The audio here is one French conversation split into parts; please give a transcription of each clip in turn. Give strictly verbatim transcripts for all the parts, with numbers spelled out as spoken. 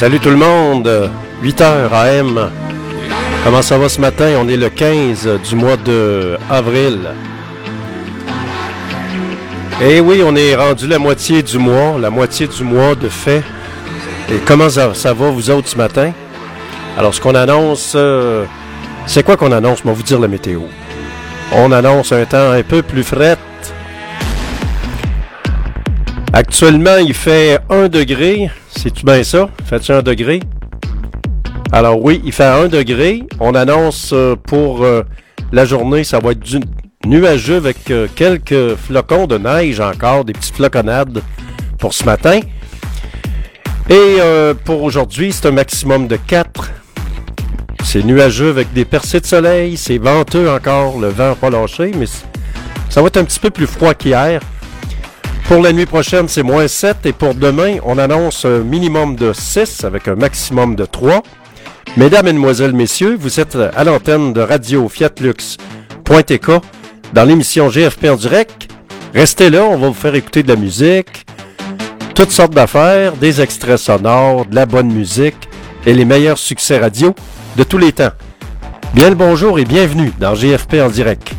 Salut tout le monde, huit heures A M. Comment ça va ce matin? On est le quinze du mois de avril. Et oui, on est rendu la moitié du mois, la moitié du mois de fait. Et comment ça, ça va vous autres ce matin? Alors ce qu'on annonce, euh, c'est quoi qu'on annonce? On va vous dire la météo. On annonce un temps un peu plus fret. Actuellement, il fait un degré. C'est-tu bien ça? Fait-tu un degré? Alors oui, il fait un degré. On annonce euh, pour euh, la journée, ça va être du nuageux avec euh, quelques flocons de neige encore, des petites floconnades pour ce matin. Et euh, pour aujourd'hui, c'est un maximum de quatre. C'est nuageux avec des percées de soleil. C'est venteux encore, le vent n'a pas lâché, mais ça va être un petit peu plus froid qu'hier. Pour la nuit prochaine, c'est moins sept. Et pour demain, on annonce un minimum de six avec un maximum de trois. Mesdames, Mesdemoiselles, Messieurs, vous êtes à l'antenne de Radio Fiatlux.tk dans l'émission G F P en direct. Restez là, on va vous faire écouter de la musique, toutes sortes d'affaires, des extraits sonores, de la bonne musique et les meilleurs succès radio de tous les temps. Bien le bonjour et bienvenue dans G F P en direct.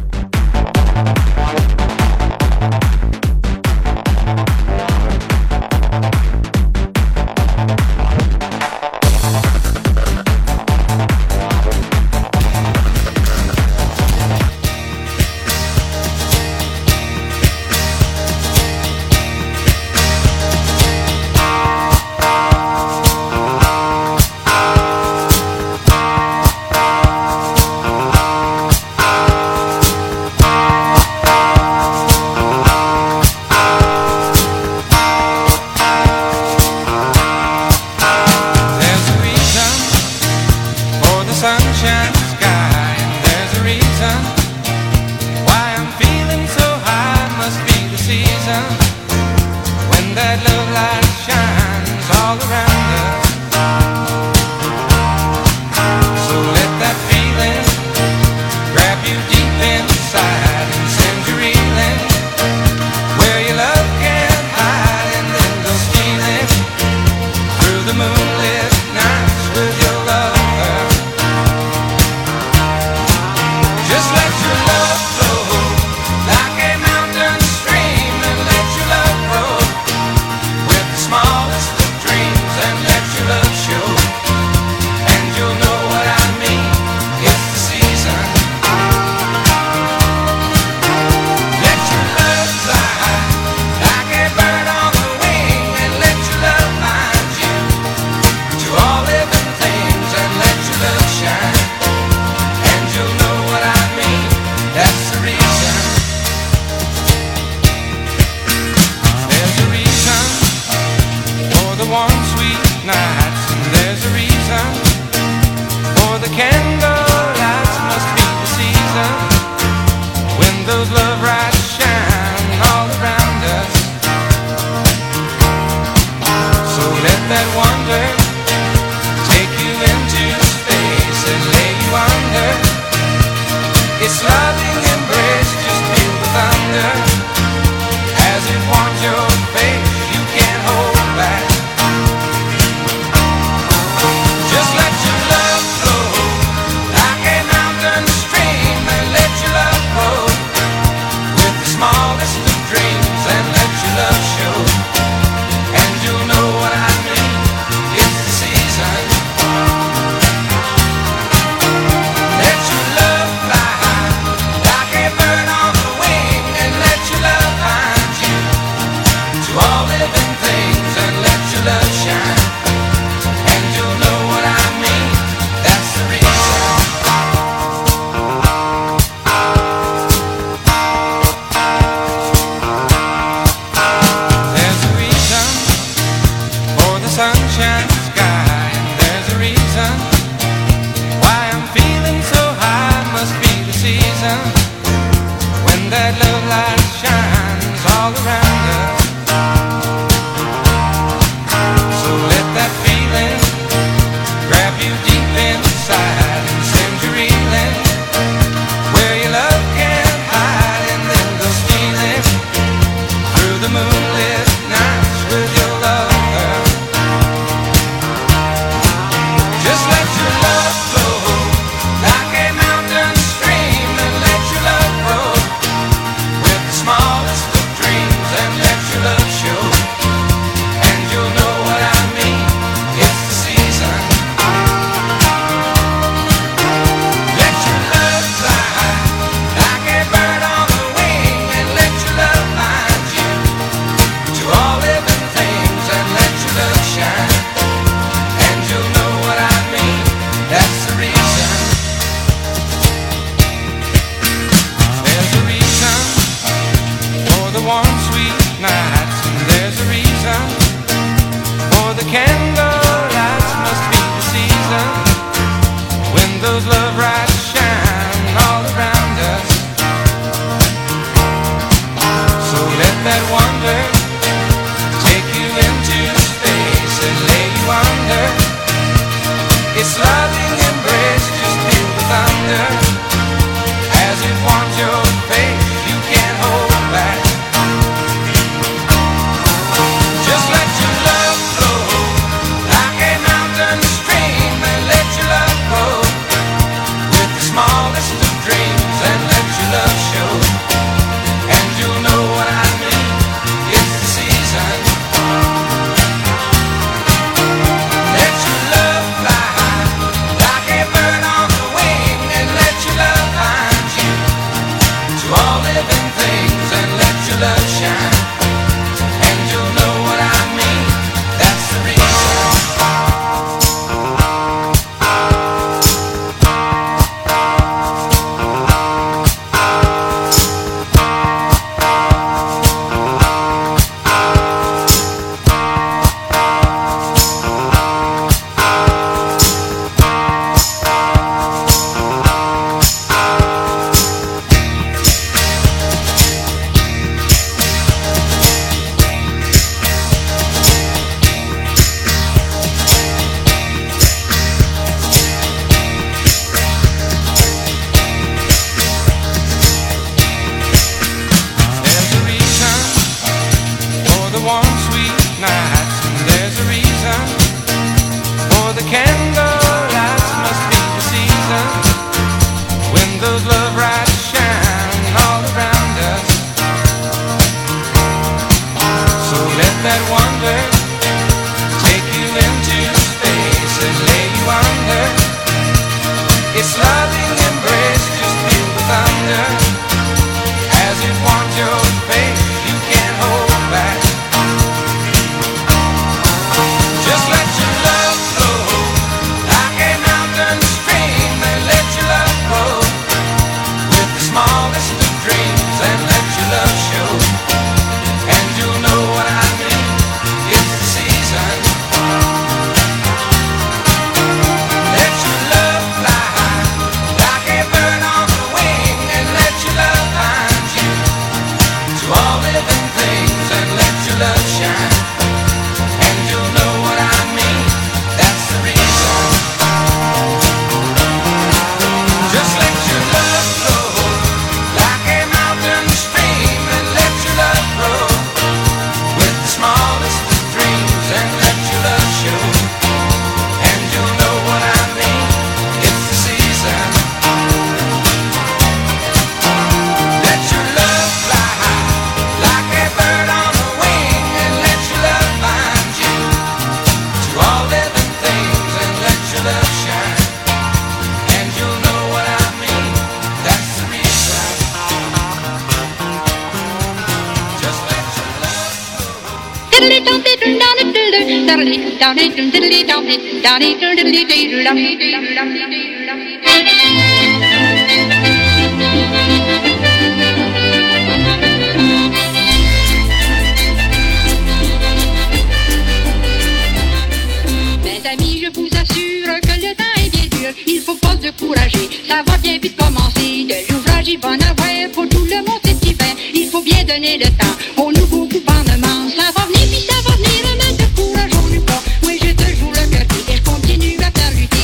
amis, je vous assure que le temps est bien dur. Il faut pas se décourager, ça va bien vite commencer. De l'ouvrage, il va en avoir pour tout le monde cet hiver. Il faut bien donner le temps au nouveau gouvernement. Ça va venir, puis ça va venir, ne décourageons-nous pas. Oui, je te joue le cœur et je continue à faire lutter.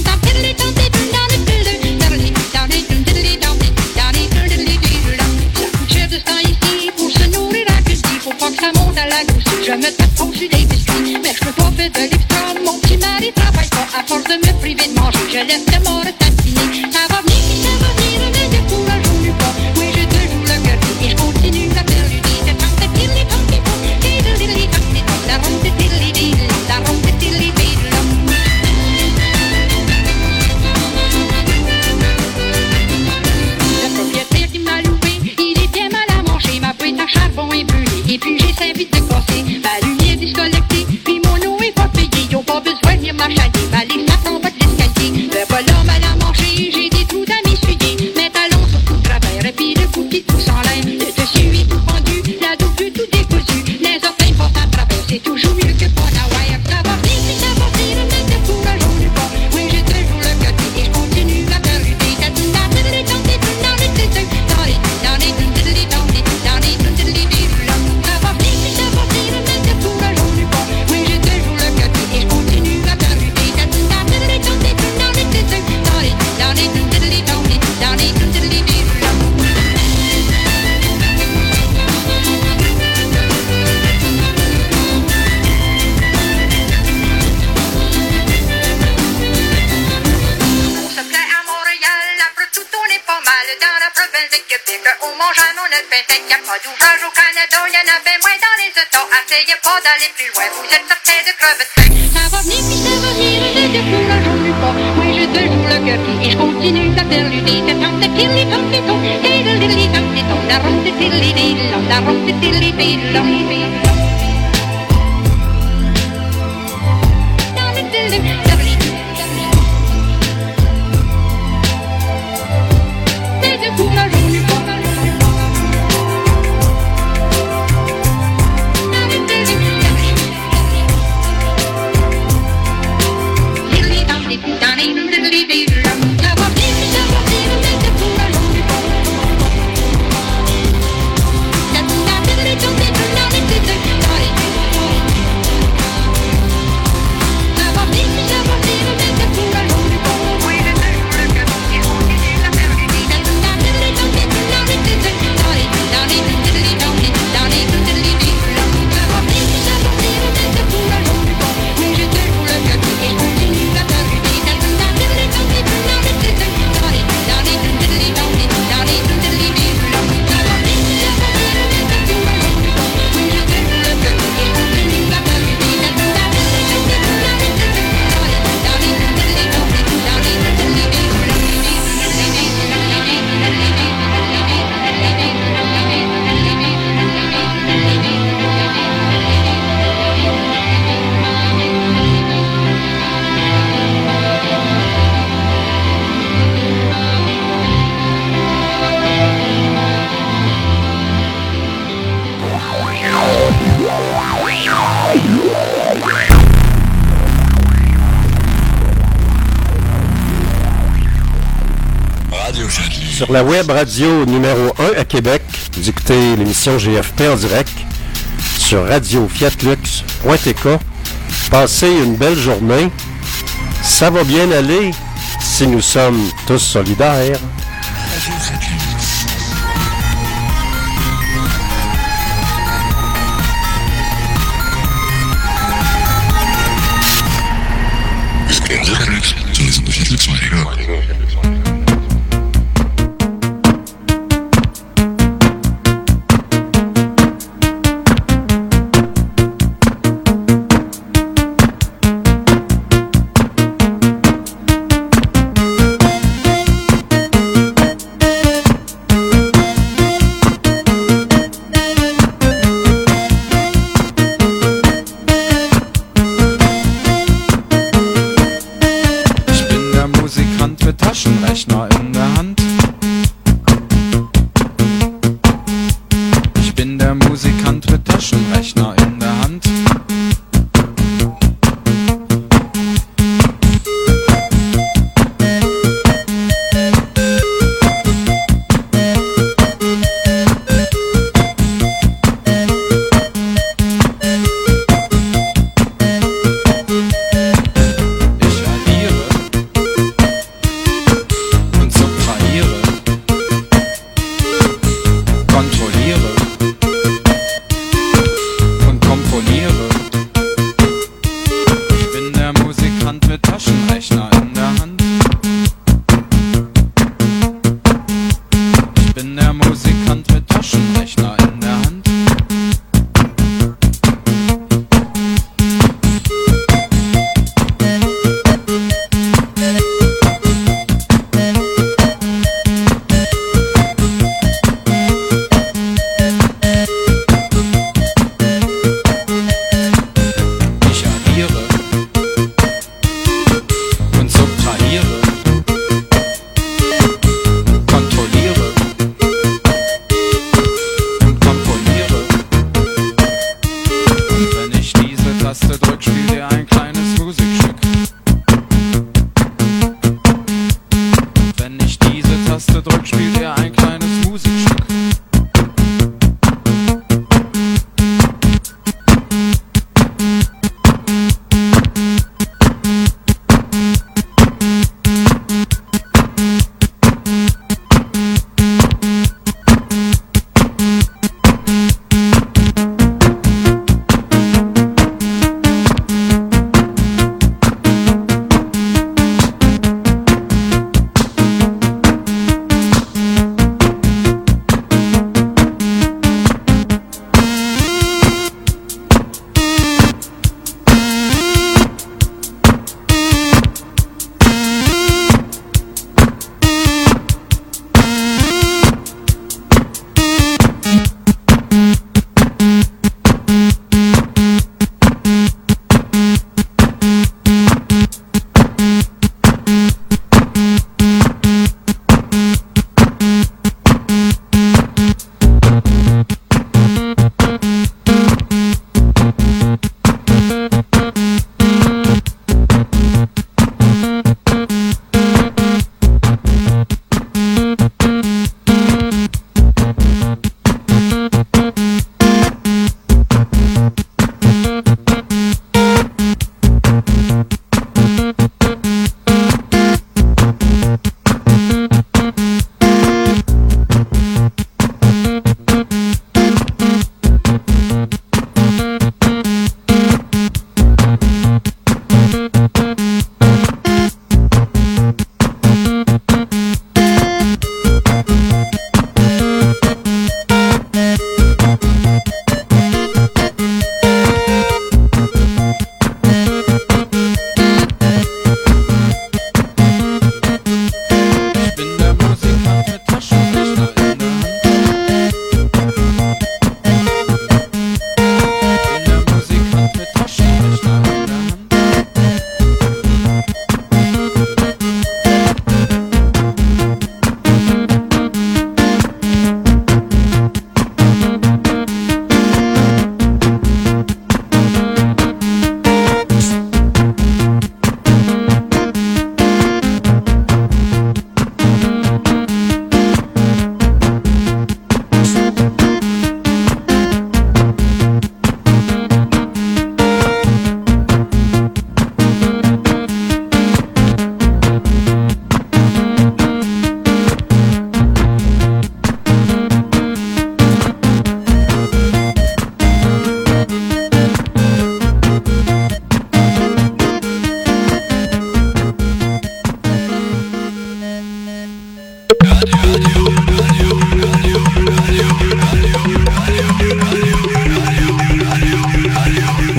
Ça coûte cher de ce temps ici pour se nourrir à cuisiner. Faut pas que ça monte à la gousse. Je me tape au dessus des biscuits, mais je peux pas faire de l'extra. Mon petit mari travaille pas à force de me priver de manger. Je laisse le mort tatiner. Ça va venir, puis ça va venir, ne décourageons-nous pas. Oui, je te joue le cœur et je continue à faire lutter. De tant de tilly, tant de ton, et de tilly, tant de ton, la ronde de tilly, la ronde de tilly, le propriétaire qui m'a loué, il est bien mal à manger. Ma boîte à charbon est brûlée, et puis j'ai servi de casser. Ma lumière disconnectée, puis mon eau est pas payée. Ils ont pas besoin de venir m'achaler, ma ligne ça tombe de l'escalier. Le voilà mal à manger, j'ai des trous à m'essuyer. Mes talons sont tout travers, et puis le cou qui pousse en l'air. Le dessus est tout pendu, la double tout décousu. Les orteils passent à travers, c'est toujours mieux que pas la wire. Ça va venir, puis ça va venir, ne décourageons-nous pas. Oui, je te joue le côté et je continue à faire lutter. T'as tout dans les dans les dans les dans les dans les dans les dans les dans les dans les dans les ça va venir, puis ça va venir, ne décourageons-nous pas. Oui, je te joue le côté et je continue à faire lutter. T'as tout dans les dans les dans les dans les dans les dans les dans les dans les dans les on se plaît à Montréal, après tout on est pas mal. Dans la province de Québec, au Mont-Jean, on a le pain sec. Y'a pas d'ouvrage au Canada, y'en a bien moins dans les États. Essayez pas d'aller plus loin, vous êtes sortis de crevettes sec. Ça va venir, puis ça va venir, ne décourageons-nous pas. Oui, je te joue le cœur et je continue à faire lutter. T'as tant de tilly, tant de ton, et de tilly, tant de ton, la ronde de tilly, la ronde de tilly, la ronde de tilly. Sur la web radio numéro un à Québec, vous écoutez l'émission G F P en direct sur radio fiat lux point t k. Passez une belle journée. Ça va bien aller si nous sommes tous solidaires.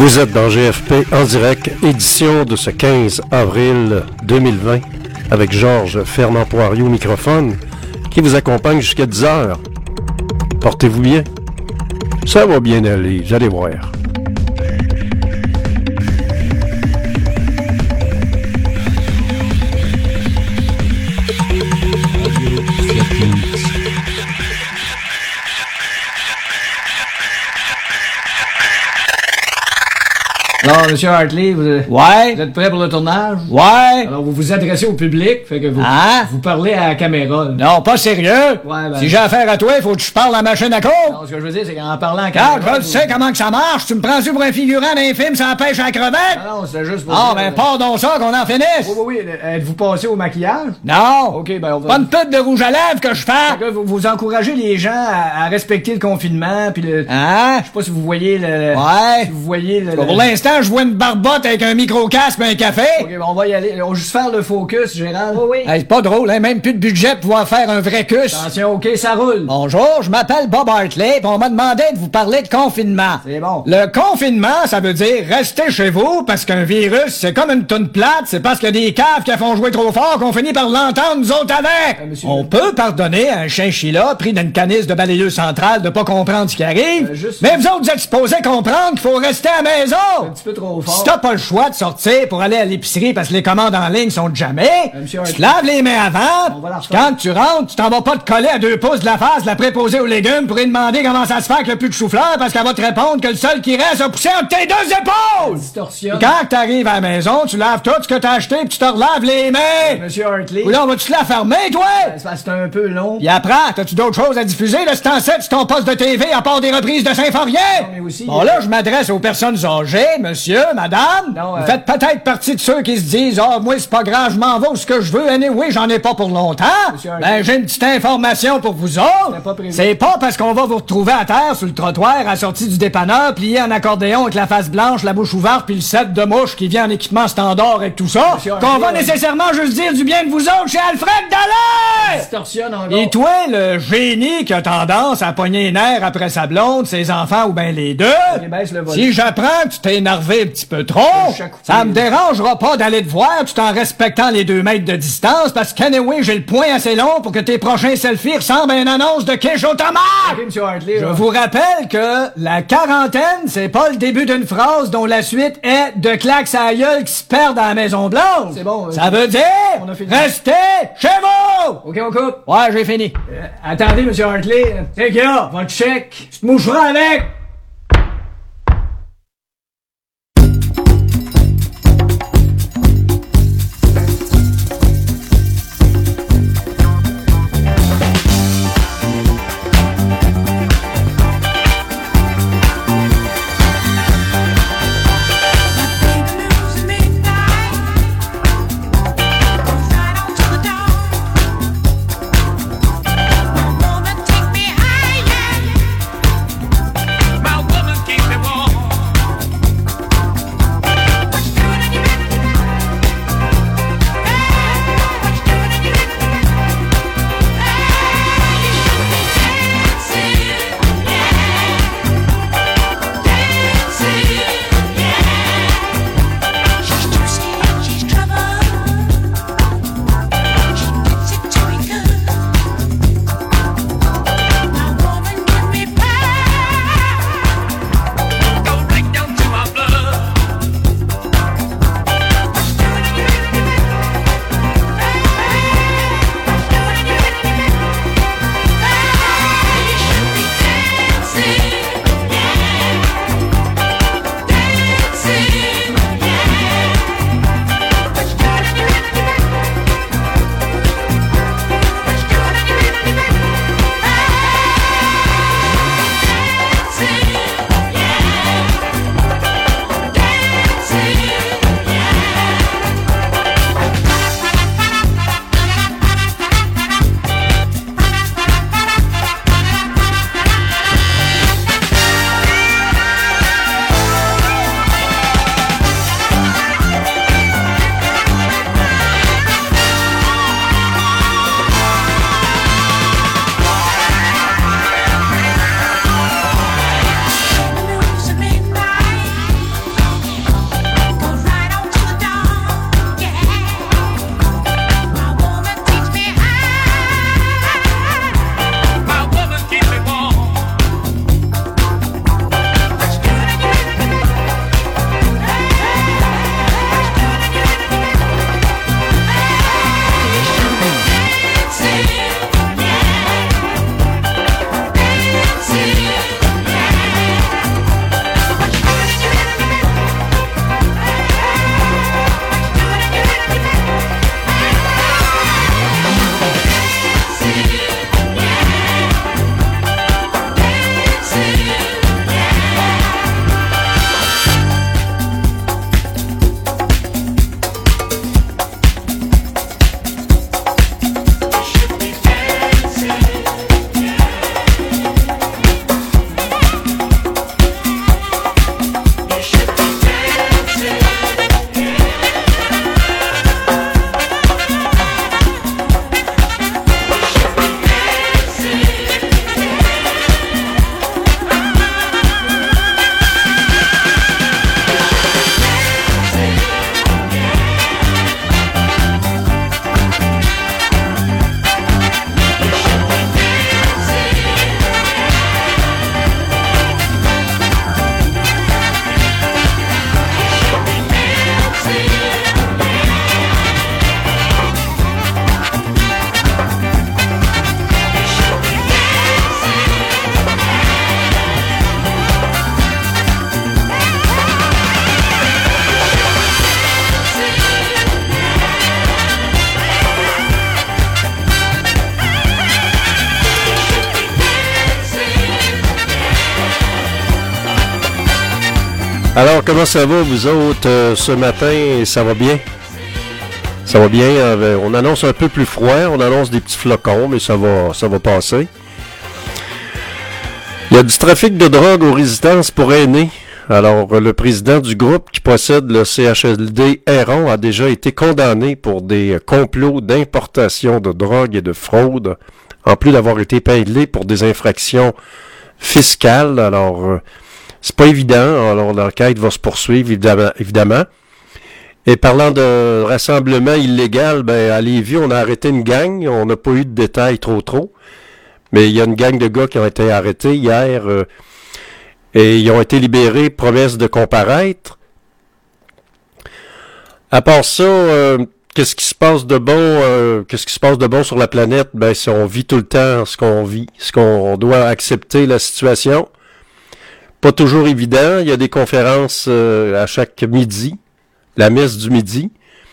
Vous êtes dans G F P en direct, édition de ce quinze avril deux mille vingt, avec Georges Fernand Poirier au microphone, qui vous accompagne jusqu'à dix heures. Portez-vous bien. Ça va bien aller, vous allez voir. Alors, Monsieur Hartley, vous, Ouais. vous êtes prêt pour le tournage? Ouais. Alors, vous vous adressez au public, fait que vous, Hein? vous parlez à la caméra. Non, pas sérieux. Ouais, ben- Si j'ai affaire à toi, il faut que je parle à la machine à Non, coke. ce que je veux dire, c'est qu'en parlant à la Quand caméra... je le sais comment que ça marche, tu me prends-tu pour un figurant d'un film sans pêche à la crevette? Non, non, c'était juste pour Ah, dire, ben, euh, pars donc ça, qu'on en finisse. Oui, oui, oui. Êtes-vous passé au maquillage? Non. OK, ben, on va... Pas une pute de rouge à lèvres que je Fait fais. que vous, vous encouragez les gens à, à respecter le confinement, puis le... Hein? Je sais pas si vous voyez le... le- Ouais. Si vous voyez le... Pour le- l'instant, je vois une barbotte avec un micro-casque et un café. OK, ben, on va y aller. On va juste faire le focus, Gérald. Oui, oui. Hey, c'est pas drôle, hein? Même plus de budget pour pouvoir faire un vrai cus. Attention, OK, ça roule. Bonjour, je m'appelle Bob Hartley, pis on m'a demandé de vous parler de confinement. C'est bon. Le confinement, ça veut dire rester chez vous parce qu'un virus, c'est comme une toune plate, c'est parce qu'il y a des caves qui font jouer trop fort qu'on finit par l'entendre nous autres avec. Euh, monsieur- On peut pardonner à un chinchilla pris d'une canisse de balayeuse centrale de pas comprendre ce qui arrive, Euh, juste- mais vous autres, vous êtes supposés comprendre qu'il faut rester à la maison. Un petit peu trop fort. Si t'as pas le choix de sortir pour aller à l'épicerie parce que les commandes en ligne sont jamais, Euh, monsieur tu Hartley. te laves les mains avant, On va la puis refaire. quand tu rentres, tu t'en vas pas te coller à deux pouces de la face de la préposée aux légumes pour lui demander comment ça se fait qu'il n'y a plus de chou-fleur parce qu'elle va te répondre que le seul qui reste a poussé entre tes deux épaules! Distorsion. Puis quand t'arrives à la maison, tu laves tout ce que t'as acheté puis tu te relaves les mains! Monsieur Hartley. Ou là, on va-tu la fermer, toi? C'est parce que c'est un peu long. Puis après, t'as-tu d'autres choses à diffuser de ce temps-ci sur ton poste de T V à part des reprises de Saint-Forien? mais aussi, Bon, euh, là, je m'adresse aux personnes âgées, monsieur, madame. Non, Vous euh, faites peut-être partie de ceux qui se disent, ah, moi, c'est pas grave, je m'en vais où ce que je veux, anyway, j'en ai pas pour longtemps. Monsieur Hartley. Ben, j'ai une petite information pour vous autres. C'était pas prévu. C'est pas parce qu'on va vous retrouver à terre sur le trottoir à la sortie du dépanneur, plié en accordéon avec la face blanche, la bouche ouverte, puis le set de mouche qui vient en équipement standard et tout ça, Monsieur qu'on va Hartley, nécessairement juste dire du bien de vous autres chez Alfred Dallaire! Distorsionne encore. Et toi, le génie qui a tendance à pogner les nerfs après sa blonde, ses enfants ou ben les deux, Ok, baisse le volume. si j'apprends que tu t'es énervé un petit peu trop, Chaque coup. ça me dérangera pas d'aller te voir tout en respectant les deux mètres de distance parce qu'anyway, j'ai le poing assez long pour que tes prochains selfies ressemblent à une annonce de quiche automate! OK, Monsieur Hartley. Je là. vous rappelle que la quarantaine, c'est pas le début d'une phrase dont la suite est de claques à la gueule qui se perdent à la Maison Blanche. C'est bon, euh, Ça veut dire, on a fini. restez chez vous! OK, on coupe. Ouais, j'ai fini. Euh, attendez, Monsieur Hartley. C'est qu'il y a? Votre chèque. Tu te moucheras avec! Wanna take me higher. Alors, comment ça va, vous autres, euh, ce matin? Ça va bien? Ça va bien. Euh, on annonce un peu plus froid, on annonce des petits flocons, mais ça va, ça va passer. Il y a du trafic de drogue aux résidences pour aînés. Alors, le président du groupe qui possède le C H L D Héron a déjà été condamné pour des complots d'importation de drogue et de fraude, en plus d'avoir été payé pour des infractions fiscales. Alors, euh, c'est pas évident. Alors, l'enquête va se poursuivre, évidemment. évidemment. Et parlant de rassemblement illégal, ben, à Lévis, on a arrêté une gang. On n'a pas eu de détails trop trop. Mais il y a une gang de gars qui ont été arrêtés hier euh, et ils ont été libérés, promesse de comparaître. À part ça, euh, qu'est-ce qui se passe de bon euh, qu'est-ce qui se passe de bon sur la planète? Ben, si on vit tout le temps ce qu'on vit, ce qu'on doit accepter la situation. Pas toujours évident. Il y a des conférences euh, à chaque midi, la messe du midi.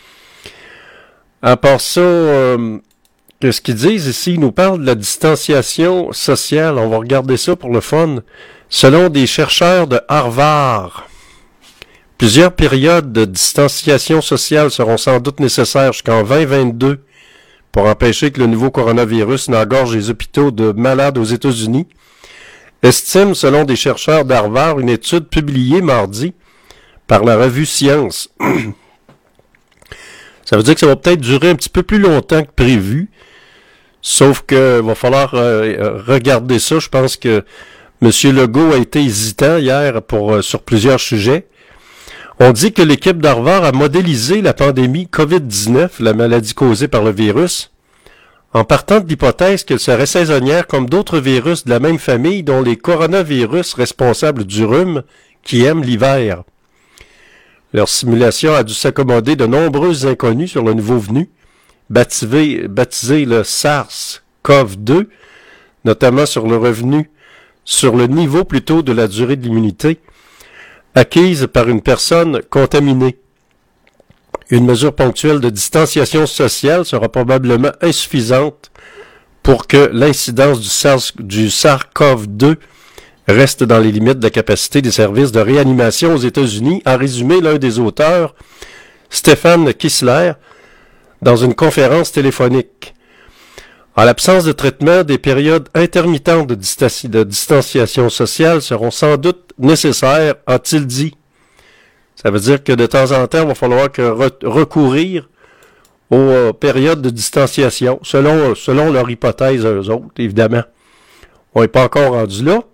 À part ça, euh, qu'est-ce qu'ils disent ici? Ils nous parlent de la distanciation sociale. On va regarder ça pour le fun. Selon des chercheurs de Harvard, plusieurs périodes de distanciation sociale seront sans doute nécessaires jusqu'en vingt vingt-deux pour empêcher que le nouveau coronavirus n'engorge les hôpitaux de malades aux États-Unis, estime, selon des chercheurs d'Harvard, une étude publiée mardi par la revue Science. Ça veut dire que ça va peut-être durer un petit peu plus longtemps que prévu. Sauf que va falloir euh, regarder ça. Je pense que M. Legault a été hésitant hier pour euh, sur plusieurs sujets. On dit que l'équipe d'Harvard a modélisé la pandémie covid dix-neuf, la maladie causée par le virus, en partant de l'hypothèse qu'elle serait saisonnière comme d'autres virus de la même famille, dont les coronavirus responsables du rhume qui aiment l'hiver. Leur simulation a dû s'accommoder de nombreux inconnus sur le nouveau venu, baptisé, baptisé le SARS-C o V deux, notamment sur le revenu, sur le niveau plutôt de la durée de l'immunité, acquise par une personne contaminée. Une mesure ponctuelle de distanciation sociale sera probablement insuffisante pour que l'incidence du SARS, du SARS-C o V deux reste dans les limites de la capacité des services de réanimation aux États-Unis, a résumé l'un des auteurs, Stéphane Kissler, dans une conférence téléphonique. En l'absence de traitement, des périodes intermittentes de, distanci- de distanciation sociale seront sans doute nécessaires, a-t-il dit. Ça veut dire que de temps en temps, il va falloir que re- recourir aux euh, périodes de distanciation, selon, selon leur hypothèse eux autres, évidemment. On n'est pas encore rendu là.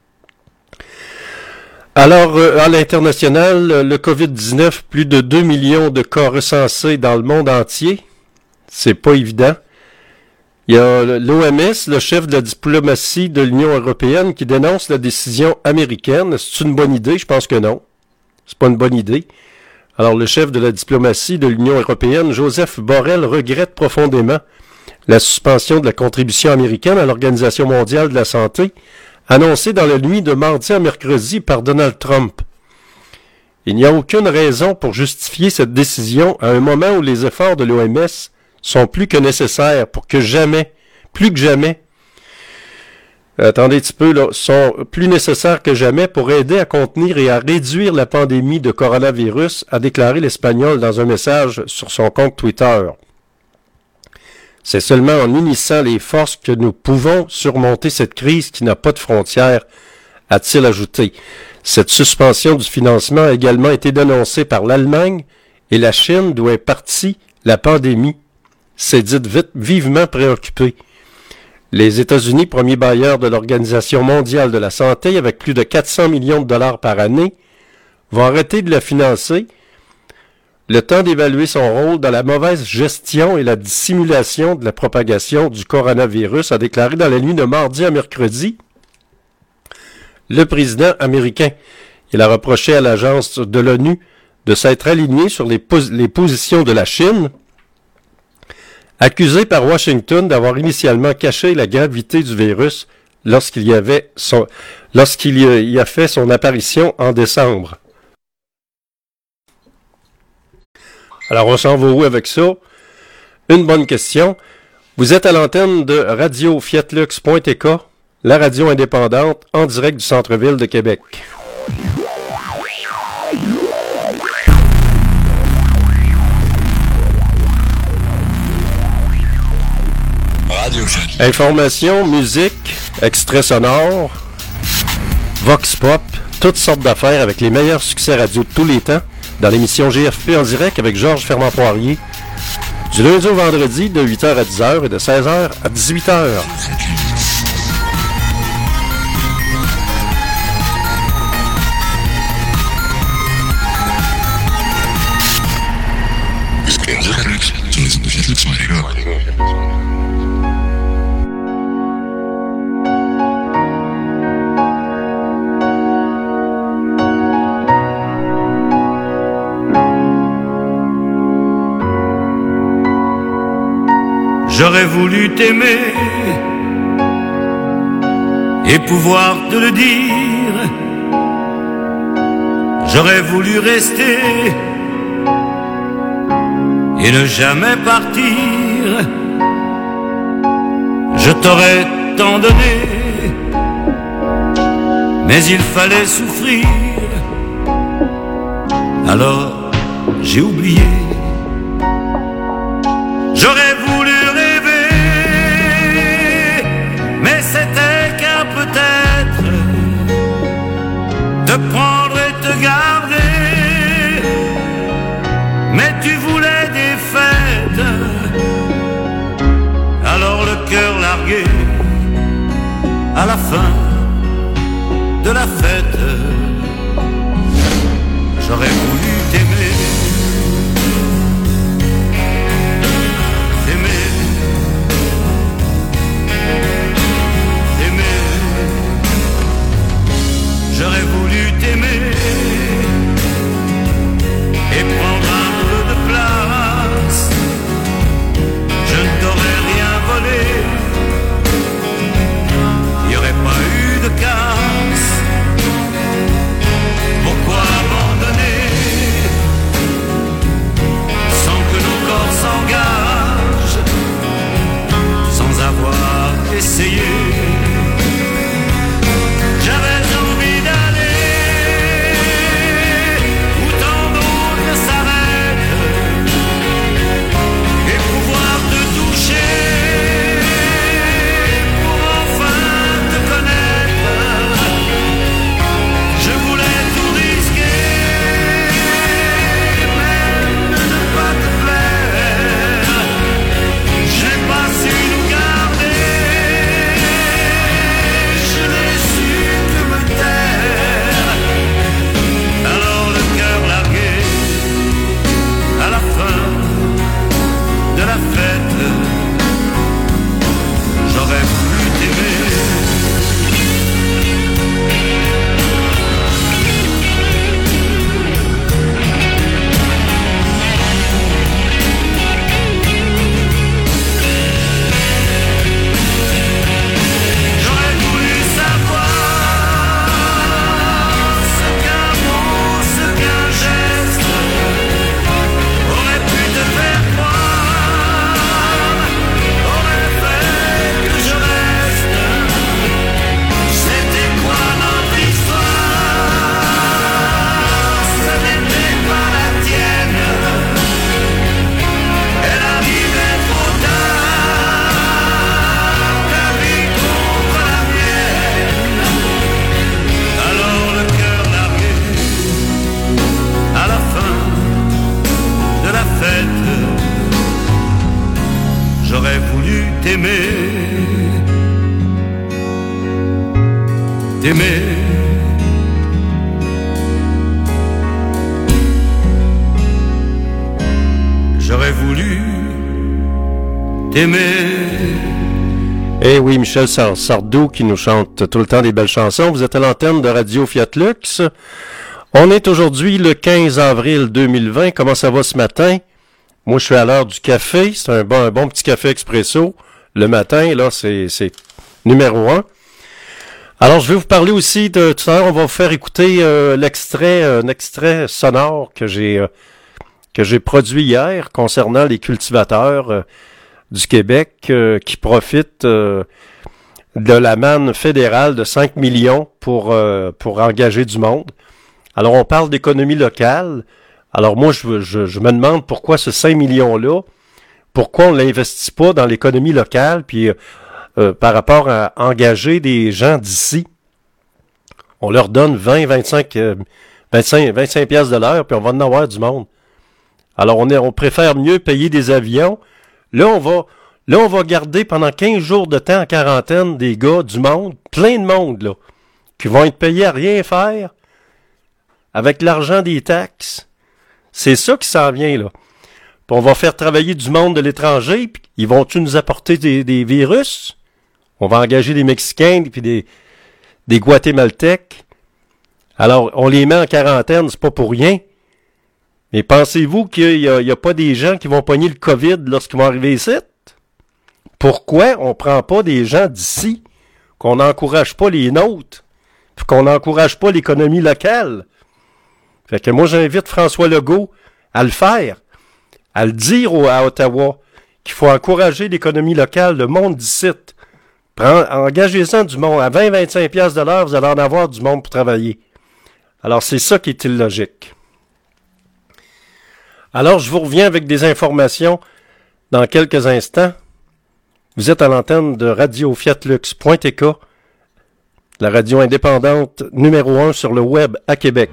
Alors, euh, à l'international, le covid dix-neuf, plus de deux millions de cas recensés dans le monde entier. C'est pas évident. Il y a l'O M S, le chef de la diplomatie de l'Union européenne, qui dénonce la décision américaine. C'est une bonne idée? Je pense que non. C'est pas une bonne idée. Alors, le chef de la diplomatie de l'Union européenne, Joseph Borrell, regrette profondément la suspension de la contribution américaine à l'Organisation mondiale de la santé, annoncée dans la nuit de mardi à mercredi par Donald Trump. Il n'y a aucune raison pour justifier cette décision à un moment où les efforts de l'O M S sont plus que nécessaires pour que jamais, plus que jamais, attendez un petit peu, là, sont plus nécessaires que jamais pour aider à contenir et à réduire la pandémie de coronavirus, a déclaré l'Espagnol dans un message sur son compte Twitter. C'est seulement en unissant les forces que nous pouvons surmonter cette crise qui n'a pas de frontières, a-t-il ajouté. Cette suspension du financement a également été dénoncée par l'Allemagne et la Chine, d'où est partie la pandémie, s'est dite vite, vivement préoccupée. Les États-Unis, premier bailleur de l'Organisation mondiale de la santé, avec plus de quatre cents millions de dollars par année, vont arrêter de la financer, le temps d'évaluer son rôle dans la mauvaise gestion et la dissimulation de la propagation du coronavirus, a déclaré dans la nuit de mardi à mercredi le président américain. Il a reproché à l'agence de l'ONU de s'être aligné sur les, pos- les positions de la Chine, accusé par Washington d'avoir initialement caché la gravité du virus lorsqu'il y avait son, lorsqu'il y a fait son apparition en décembre. Alors, on s'en va où avec ça? Une bonne question. Vous êtes à l'antenne de radio fiatlux point t k, la radio indépendante en direct du centre-ville de Québec. Information, musique, extraits sonores, vox pop, toutes sortes d'affaires avec les meilleurs succès radio de tous les temps dans l'émission G F P en direct avec Georges Fermant-Poirier du lundi au vendredi de huit heures à dix heures et de seize heures à dix-huit heures. J'aurais voulu t'aimer et pouvoir te le dire. J'aurais voulu rester et ne jamais partir. Je t'aurais tant donné, mais il fallait souffrir. Alors j'ai oublié. J'aurais voulu rêver, mais c'était qu'un peut-être, te prendre et te garder. Mais tu voulais des fêtes, alors le cœur largué à la fin de la fête. J'aurais voulu t'aimer, j'aurais voulu t'aimer et prendre un peu de place. Je ne t'aurais rien volé, il n'y aurait pas eu de casse. Pourquoi abandonner sans que nos corps s'engagent, sans avoir essayé? J'avais envie d'aller où tant d'autres s'arrêtent et pouvoir te toucher pour enfin te connaître. Je voulais tout risquer, même de ne pas te plaire. Je n'ai pas su nous garder, je n'ai su que me taire. Alors le cœur largué à la fin de la fête, j'aurais voulu t'aimer. J'aurais voulu savoir ce qu'un mot, ce qu'un geste aurait pu te faire croire, aurait fait que je reste. C'était quoi notre histoire? Ce n'était pas la tienne, elle arrivait trop tard, ta vie contre la mienne. Alors le cœur largué à la fin de la fête, j'aurais voulu t'aimer, t'aimer. J'aurais voulu t'aimer. Eh oui, Michel Sar- Sardou qui nous chante tout le temps des belles chansons. Vous êtes à l'antenne de Radio Fiat Lux. On est aujourd'hui le quinze avril deux mille vingt. Comment ça va ce matin? Moi, je suis à l'heure du café. C'est un bon, un bon petit café expresso. Le matin, là, c'est, c'est numéro un. Alors, je vais vous parler aussi de tout à l'heure. On va vous faire écouter euh, l'extrait, un extrait sonore que j'ai euh, que j'ai produit hier concernant les cultivateurs euh, du Québec euh, qui profitent euh, de la manne fédérale de cinq millions pour euh, pour engager du monde. Alors, on parle d'économie locale. Alors, moi, je, je, je me demande pourquoi ce cinq millions-là, pourquoi on l'investit pas dans l'économie locale, puis euh, euh, par rapport à engager des gens d'ici. On leur donne vingt, vingt-cinq, euh, vingt-cinq, vingt-cinq piastres de l'heure, puis on va en avoir du monde. Alors, on, est, on préfère mieux payer des avions. Là, on va, là, on va garder pendant quinze jours de temps en quarantaine des gars, du monde, plein de monde, là, qui vont être payés à rien faire avec l'argent des taxes. C'est ça qui s'en vient, là. Puis on va faire travailler du monde de l'étranger, puis ils vont-tu nous apporter des, des virus? On va engager des Mexicains, puis des, des Guatémaltèques. Alors, on les met en quarantaine, c'est pas pour rien. Mais pensez-vous qu'il n'y a, a pas des gens qui vont pogner le COVID lorsqu'ils vont arriver ici? Pourquoi on ne prend pas des gens d'ici, qu'on n'encourage pas les nôtres, puis qu'on n'encourage pas l'économie locale? Fait que moi, j'invite François Legault à le faire, à le dire au, à Ottawa, qu'il faut encourager l'économie locale, le monde d'ici. Engagez-en du monde. À vingt à vingt-cinq piastres de l'heure, vous allez en avoir du monde pour travailler. Alors, c'est ça qui est illogique. Alors, je vous reviens avec des informations dans quelques instants. Vous êtes à l'antenne de radio fiat lux point t k, la radio indépendante numéro un sur le web à Québec.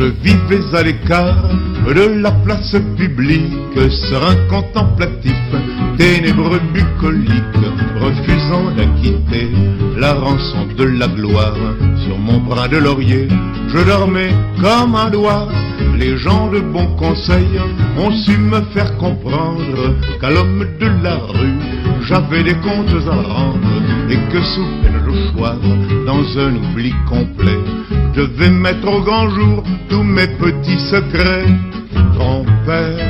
je vivais à l'écart de la place publique, serein contemplatif, ténébreux bucolique, refusant d'acquitter la rançon de la gloire. Sur mon bras de laurier, je dormais comme un doigt. Les gens de bon conseil ont su me faire comprendre qu'à l'homme de la rue, j'avais des comptes à rendre, et que sous peine de choix, dans un oubli complet, je devais mettre au grand jour tous mes petits secrets. Trompette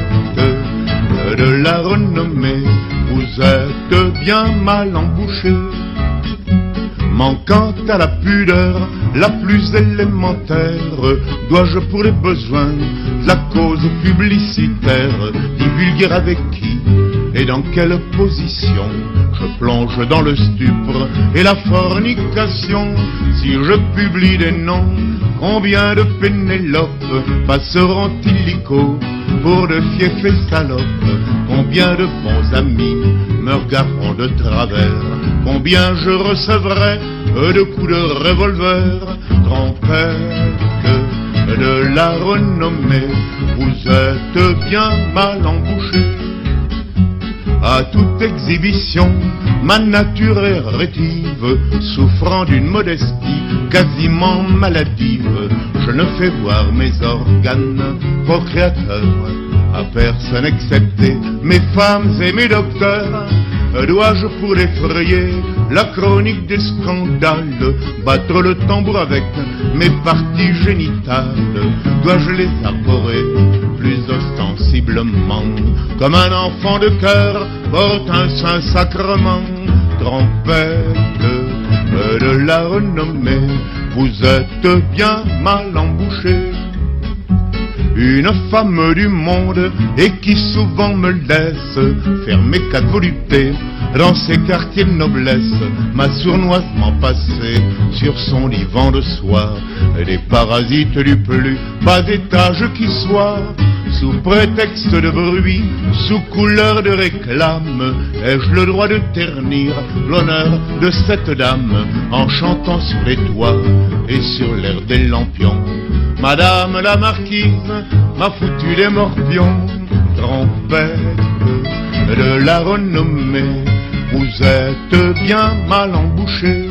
de la renommée, vous êtes bien mal embouché. Manquant à la pudeur la plus élémentaire, dois-je pour les besoins de la cause publicitaire divulguer avec qui et dans quelle position je plonge dans le stupre et la fornication? Si je publie des noms, combien de Pénélopes passeront illico pour de fiefs et salopes? Combien de bons amis me regarderont de travers? Combien je recevrai de coups de revolver? Trompette de la renommée, vous êtes bien mal embouché. À toute exhibition, ma nature est rétive, souffrant d'une modestie quasiment maladive. Je ne fais voir mes organes procréateurs à personne excepté mes femmes et mes docteurs. Dois-je pour l'effrayer la chronique des scandales battre le tambour avec mes parties génitales? Dois-je les arborer plus ostensiblement comme un enfant de cœur porte un saint sacrement? Trompette de la renommée, vous êtes bien mal embouché. Une femme du monde et qui souvent me laisse faire mes quatre voluptés dans ces quartiers de noblesse, m'a sournoisement passé sur son divan de soie des parasites du plus bas étage qui soit. Sous prétexte de bruit, sous couleur de réclame, ai-je le droit de ternir l'honneur de cette dame en chantant sur les toits et sur l'air des lampions? Madame la marquise m'a foutu les morpions. Trompette de la renommée, vous êtes bien mal embouché.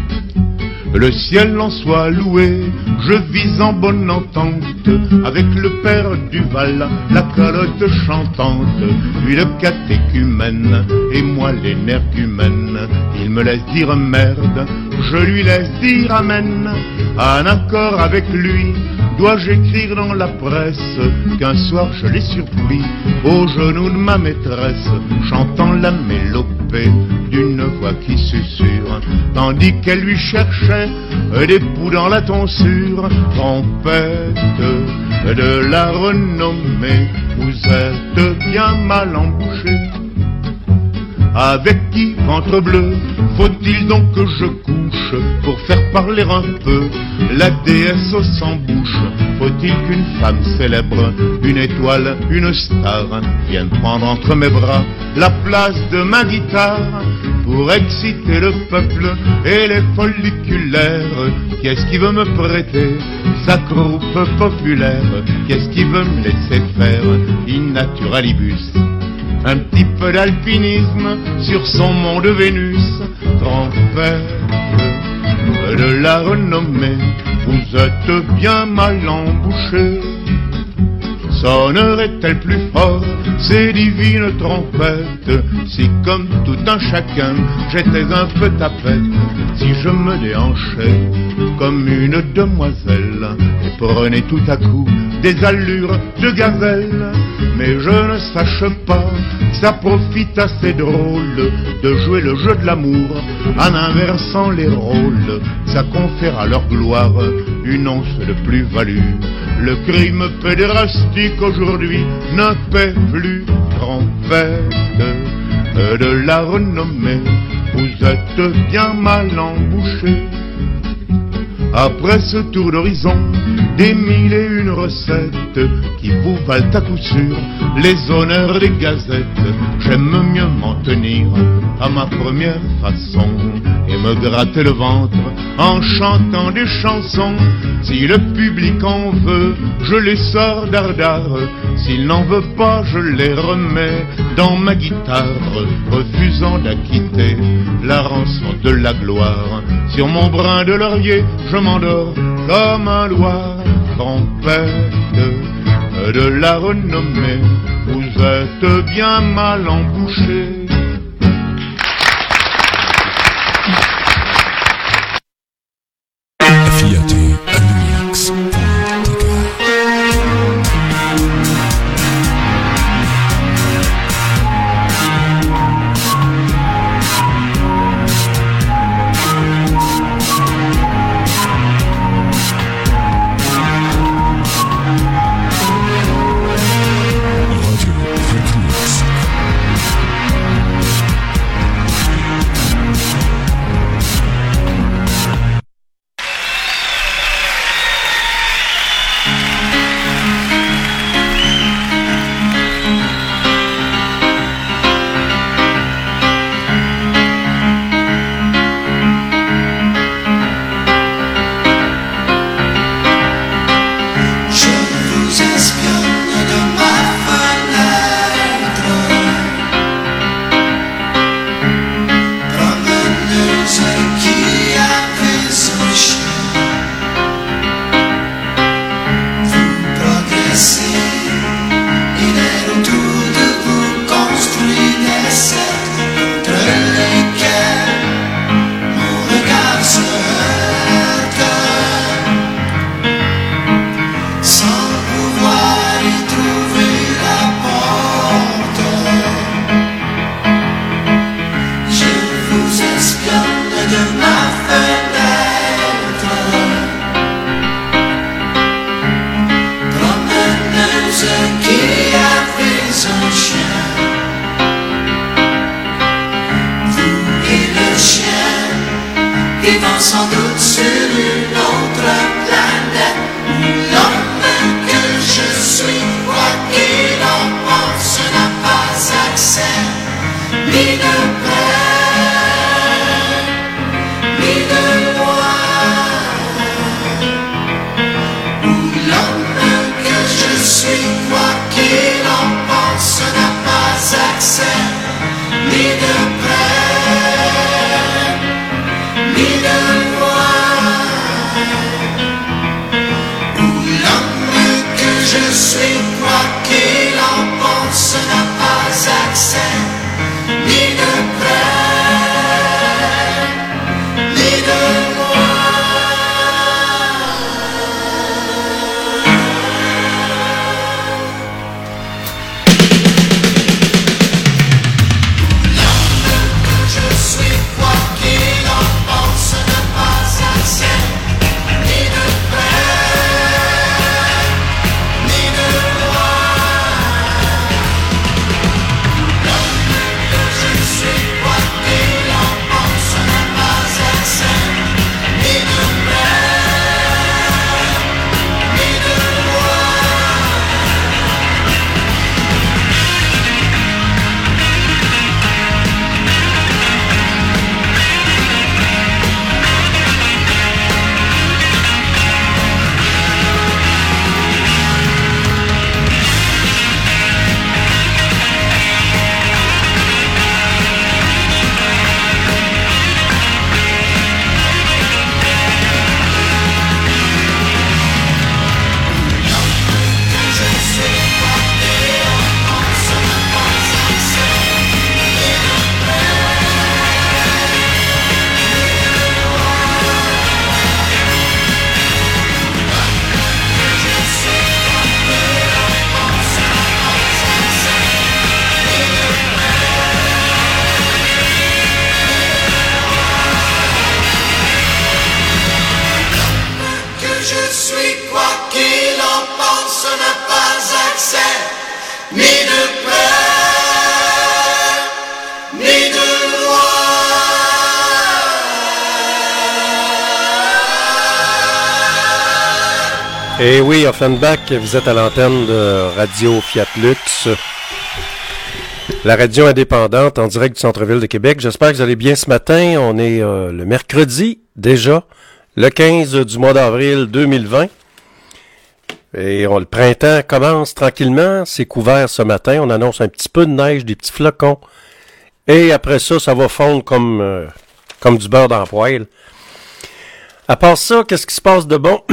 Le ciel en soit loué, je vis en bonne entente avec le père Duval, la calotte chantante, lui le catéchumène et moi l'énergumène. Il me laisse dire merde, je lui laisse dire amen. En accord avec lui, dois-je écrire dans la presse qu'un soir je l'ai surpris au genou de ma maîtresse, chantant la mélopée d'une voix qui susurre, tandis qu'elle lui cherchait des poux dans la tonsure. Trompette de la renommée, vous êtes bien mal embouché. Avec qui, ventre bleu, faut-il donc que je couche pour faire parler un peu la déesse sans bouche? Faut-il qu'une femme célèbre, une étoile, une star, vienne prendre entre mes bras la place de ma guitare pour exciter le peuple et les folliculaires? Qu'est-ce qui veut me prêter sa croupe populaire? Qu'est-ce qui veut me laisser faire in naturalibus un petit peu d'alpinisme sur son mont de Vénus? Trompette de la renommée, vous êtes bien mal embouché. Sonnerait-elle plus fort ces divines trompettes si comme tout un chacun j'étais un peu tapette? Si je me déhanchais comme une demoiselle et prenais tout à coup des allures de gazelle? Mais je ne sache pas que ça profite assez drôle de jouer le jeu de l'amour en inversant les rôles. Ça confère à leur gloire une once de plus-value. Le crime pédérastique aujourd'hui ne paie plus. Trompette de la renommée, vous êtes bien mal embouché. Après ce tour d'horizon, des mille et une recettes qui vous valent à coup sûr les honneurs des gazettes, j'aime mieux m'en tenir à ma première façon et me gratter le ventre en chantant des chansons. Si le public en veut, je les sors dardard. S'il n'en veut pas, je les remets dans ma guitare, refusant d'acquitter la rançon de la gloire. Sur mon brin de laurier, je m'endors comme un loir. Trompette de la renommée, vous êtes bien mal embouchés. Fiaté Alumix. Et oui, Offenbach, vous êtes à l'antenne de Radio Fiat Lux. La radio indépendante en direct du centre-ville de Québec. J'espère que vous allez bien ce matin. On est euh, le mercredi, déjà, le quinze du mois d'avril deux mille vingt. Et on, le printemps commence tranquillement. C'est couvert ce matin. On annonce un petit peu de neige, des petits flocons. Et après ça, ça va fondre comme, euh, comme du beurre dans le poêle. À part ça, qu'est-ce qui se passe de bon?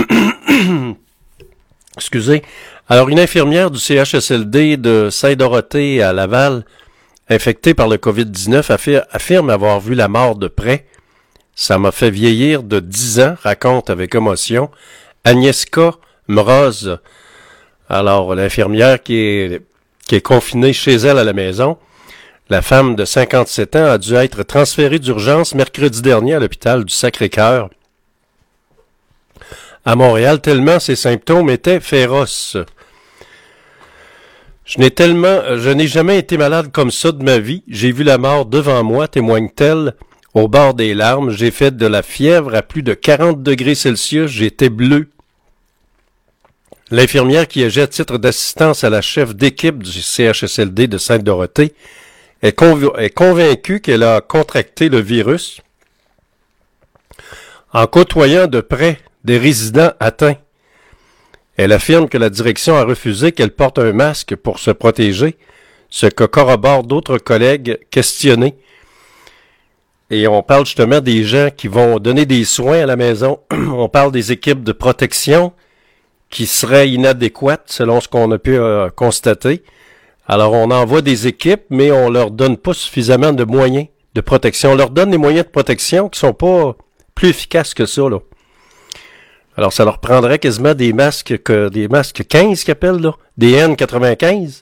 Excusez. Alors, une infirmière du C H S L D de Saint-Dorothée à Laval, infectée par le covid dix-neuf, affir- affirme avoir vu la mort de près. Ça m'a fait vieillir de dix ans, raconte avec émotion Agnieszka Mroz. Alors, l'infirmière qui est, qui est confinée chez elle à la maison, la femme de cinquante-sept ans a dû être transférée d'urgence mercredi dernier à l'hôpital du Sacré-Cœur à Montréal, tellement ses symptômes étaient féroces. Je n'ai tellement, je n'ai jamais été malade comme ça de ma vie. J'ai vu la mort devant moi, témoigne-t-elle, au bord des larmes. J'ai fait de la fièvre à plus de quarante degrés Celsius. J'étais bleu. L'infirmière qui agit à titre d'assistance à la chef d'équipe du C H S L D de Sainte-Dorothée est, conv- est convaincue qu'elle a contracté le virus en côtoyant de près des résidents atteints. Elle affirme que la direction a refusé qu'elle porte un masque pour se protéger, ce que corroborent d'autres collègues questionnés. Et on parle justement des gens qui vont donner des soins à la maison. On parle des équipes de protection qui seraient inadéquates selon ce qu'on a pu euh, constater. Alors on envoie des équipes, mais on leur donne pas suffisamment de moyens de protection. On leur donne des moyens de protection qui sont pas plus efficaces que ça, là. Alors, ça leur prendrait quasiment des masques que des masques quinze qu'ils appellent, là, des N quatre-vingt-quinze.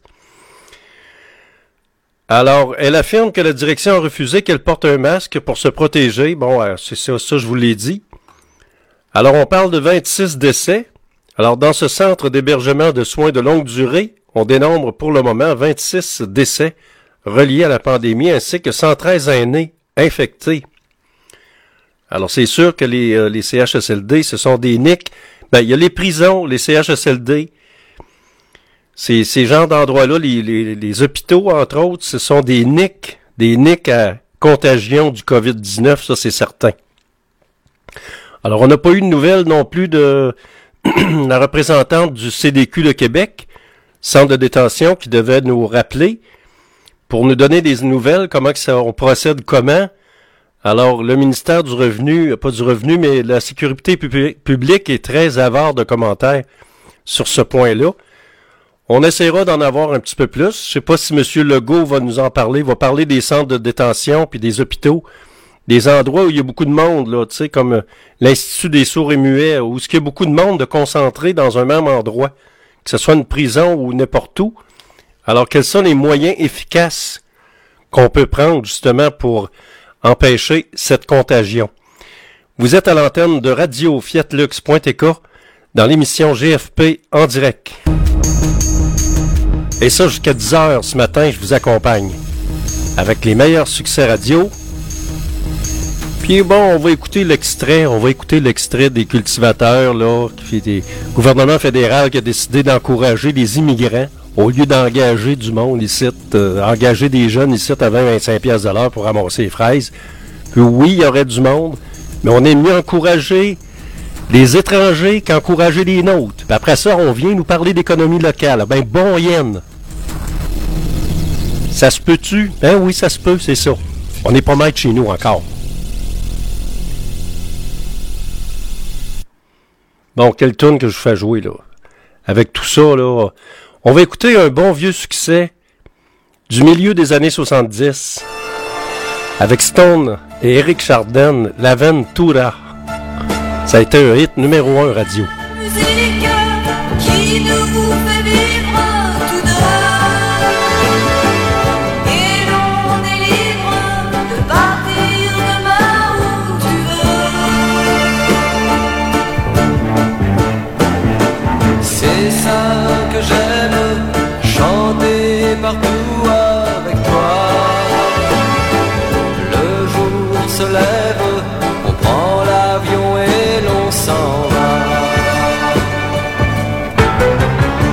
Alors, elle affirme que la direction a refusé qu'elle porte un masque pour se protéger. Bon, euh, c'est ça, ça, je vous l'ai dit. Alors, on parle de vingt-six décès. Alors, dans ce centre d'hébergement de soins de longue durée, on dénombre pour le moment vingt-six décès reliés à la pandémie, ainsi que cent treize aînés infectés. Alors, c'est sûr que les, euh, les C H S L D, ce sont des N I C. Ben, il y a les prisons, les C H S L D. Ces, ces genres d'endroits-là, les, les, les hôpitaux, entre autres, ce sont des N I C, des N I C à contagion du covid dix-neuf, ça, c'est certain. Alors, on n'a pas eu de nouvelles non plus de la représentante du C D Q de Québec, centre de détention, qui devait nous rappeler pour nous donner des nouvelles, comment que ça, on procède comment. Alors, le ministère du Revenu, pas du Revenu, mais la sécurité pub- publique est très avare de commentaires sur ce point-là. On essaiera d'en avoir un petit peu plus. Je sais pas si M. Legault va nous en parler, va parler des centres de détention puis des hôpitaux, des endroits où il y a beaucoup de monde, là, tu sais, comme euh, l'Institut des sourds et muets, où il y a beaucoup de monde de concentré dans un même endroit, que ce soit une prison ou n'importe où. Alors, quels sont les moyens efficaces qu'on peut prendre justement pour empêcher cette contagion? Vous êtes à l'antenne de radio fiat lux point t k dans l'émission G F P en direct. Et ça, jusqu'à dix heures ce matin, je vous accompagne avec les meilleurs succès radio. Puis bon, on va écouter l'extrait, on va écouter l'extrait des cultivateurs, là, qui fait des gouvernement fédéral qui a décidé d'encourager les immigrants au lieu d'engager du monde ici, euh, engager des jeunes ici à vingt à vingt-cinq piastres de l'heure pour ramasser les fraises. Puis oui, il y aurait du monde, mais on aime mieux encourager les étrangers qu'encourager les nôtres. Puis après ça, on vient nous parler d'économie locale. Ben bon yen. Ça se peut-tu? Ben oui, ça se peut, c'est ça. On n'est pas maître chez nous encore. Bon, quelle tune que je vous fais jouer, là. Avec tout ça, là... On va écouter un bon vieux succès du milieu des années soixante-dix avec Stone et Eric Chardin, L'Aventura. Ça a été un hit numéro un radio. Musique qui nous fait vivre tous deux, et l'on est libre de partir demain où tu veux. C'est ça que j'aime, chanter partout avec toi. Le jour se lève, on prend l'avion et l'on s'en va.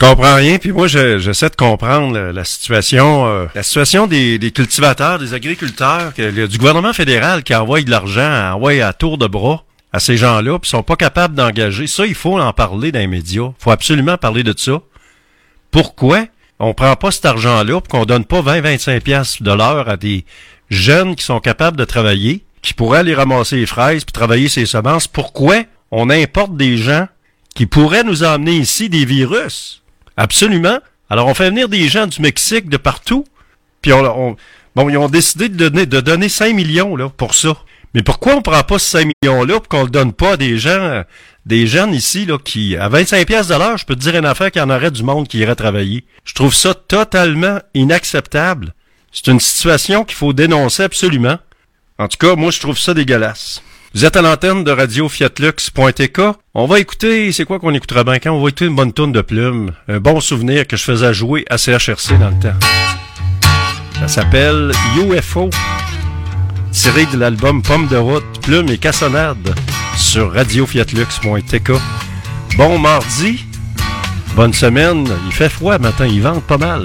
comprends rien, puis moi, je, j'essaie de comprendre la, la situation euh, la situation des, des cultivateurs, des agriculteurs, que, le, du gouvernement fédéral qui envoie de l'argent, envoie à tour de bras à ces gens-là, puis sont pas capables d'engager. Ça, il faut en parler dans les médias. Il faut absolument parler de ça. Pourquoi on prend pas cet argent-là puis qu'on donne pas vingt à vingt-cinq piastres de l'heure à des jeunes qui sont capables de travailler, qui pourraient aller ramasser les fraises puis travailler ces semences? Pourquoi on importe des gens qui pourraient nous emmener ici des virus? Absolument. Alors, on fait venir des gens du Mexique, de partout, puis on, on bon, ils ont décidé de donner, de donner cinq millions là pour ça. Mais pourquoi on prend pas ce cinq millions-là pour qu'on le donne pas à des gens, des jeunes ici, là, qui, à vingt-cinq piastres de l'heure, je peux te dire une affaire qu'il y en aurait du monde qui irait travailler. Je trouve ça totalement inacceptable. C'est une situation qu'il faut dénoncer absolument. En tout cas, moi, je trouve ça dégueulasse. Vous êtes à l'antenne de radio fiat lux point t k. On va écouter, c'est quoi qu'on écoutera bien quand? On va écouter une bonne tourne de Plume. Un bon souvenir que je faisais jouer à C H R C dans le temps. Ça s'appelle U F O. Tiré de l'album Pomme de route, Plume et Cassonade sur radio fiat lux point t k. Bon mardi, bonne semaine. Il fait froid matin, il vente pas mal.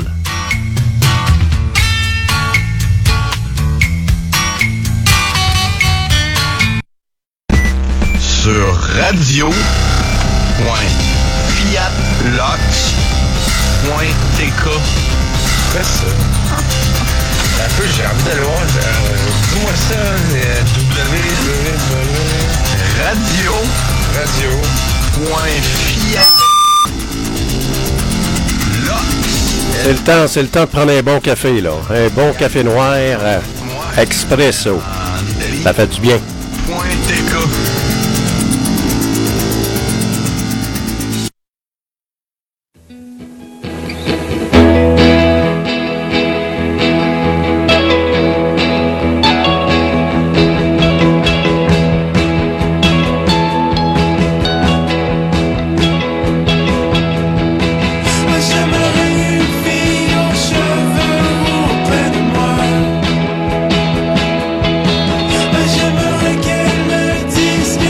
Sur radio point fiat lux point t k. Quoi ça? Un peu, j'ai envie d'aller voir. Euh, Dis-moi ça, euh, W. Radio. Radio. Point fiat. C'est le temps, c'est le temps de prendre un bon café, là. Un bon café noir, euh, expresso. Ça fait du bien. Point T K. J'aimerais qu'elle me dise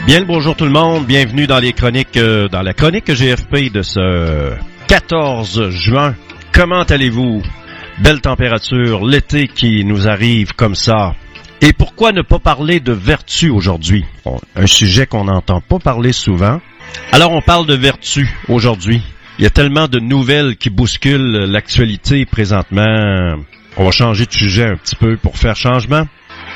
Bien le bonjour tout le monde, bienvenue dans les chroniques, euh, dans la chronique G F P de ce quatorze juin. Comment allez-vous? Belle température, l'été qui nous arrive comme ça. Et pourquoi ne pas parler de vertu aujourd'hui? Bon, un sujet qu'on n'entend pas parler souvent. Alors on parle de vertu aujourd'hui. Il y a tellement de nouvelles qui bousculent l'actualité présentement. On va changer de sujet un petit peu pour faire changement.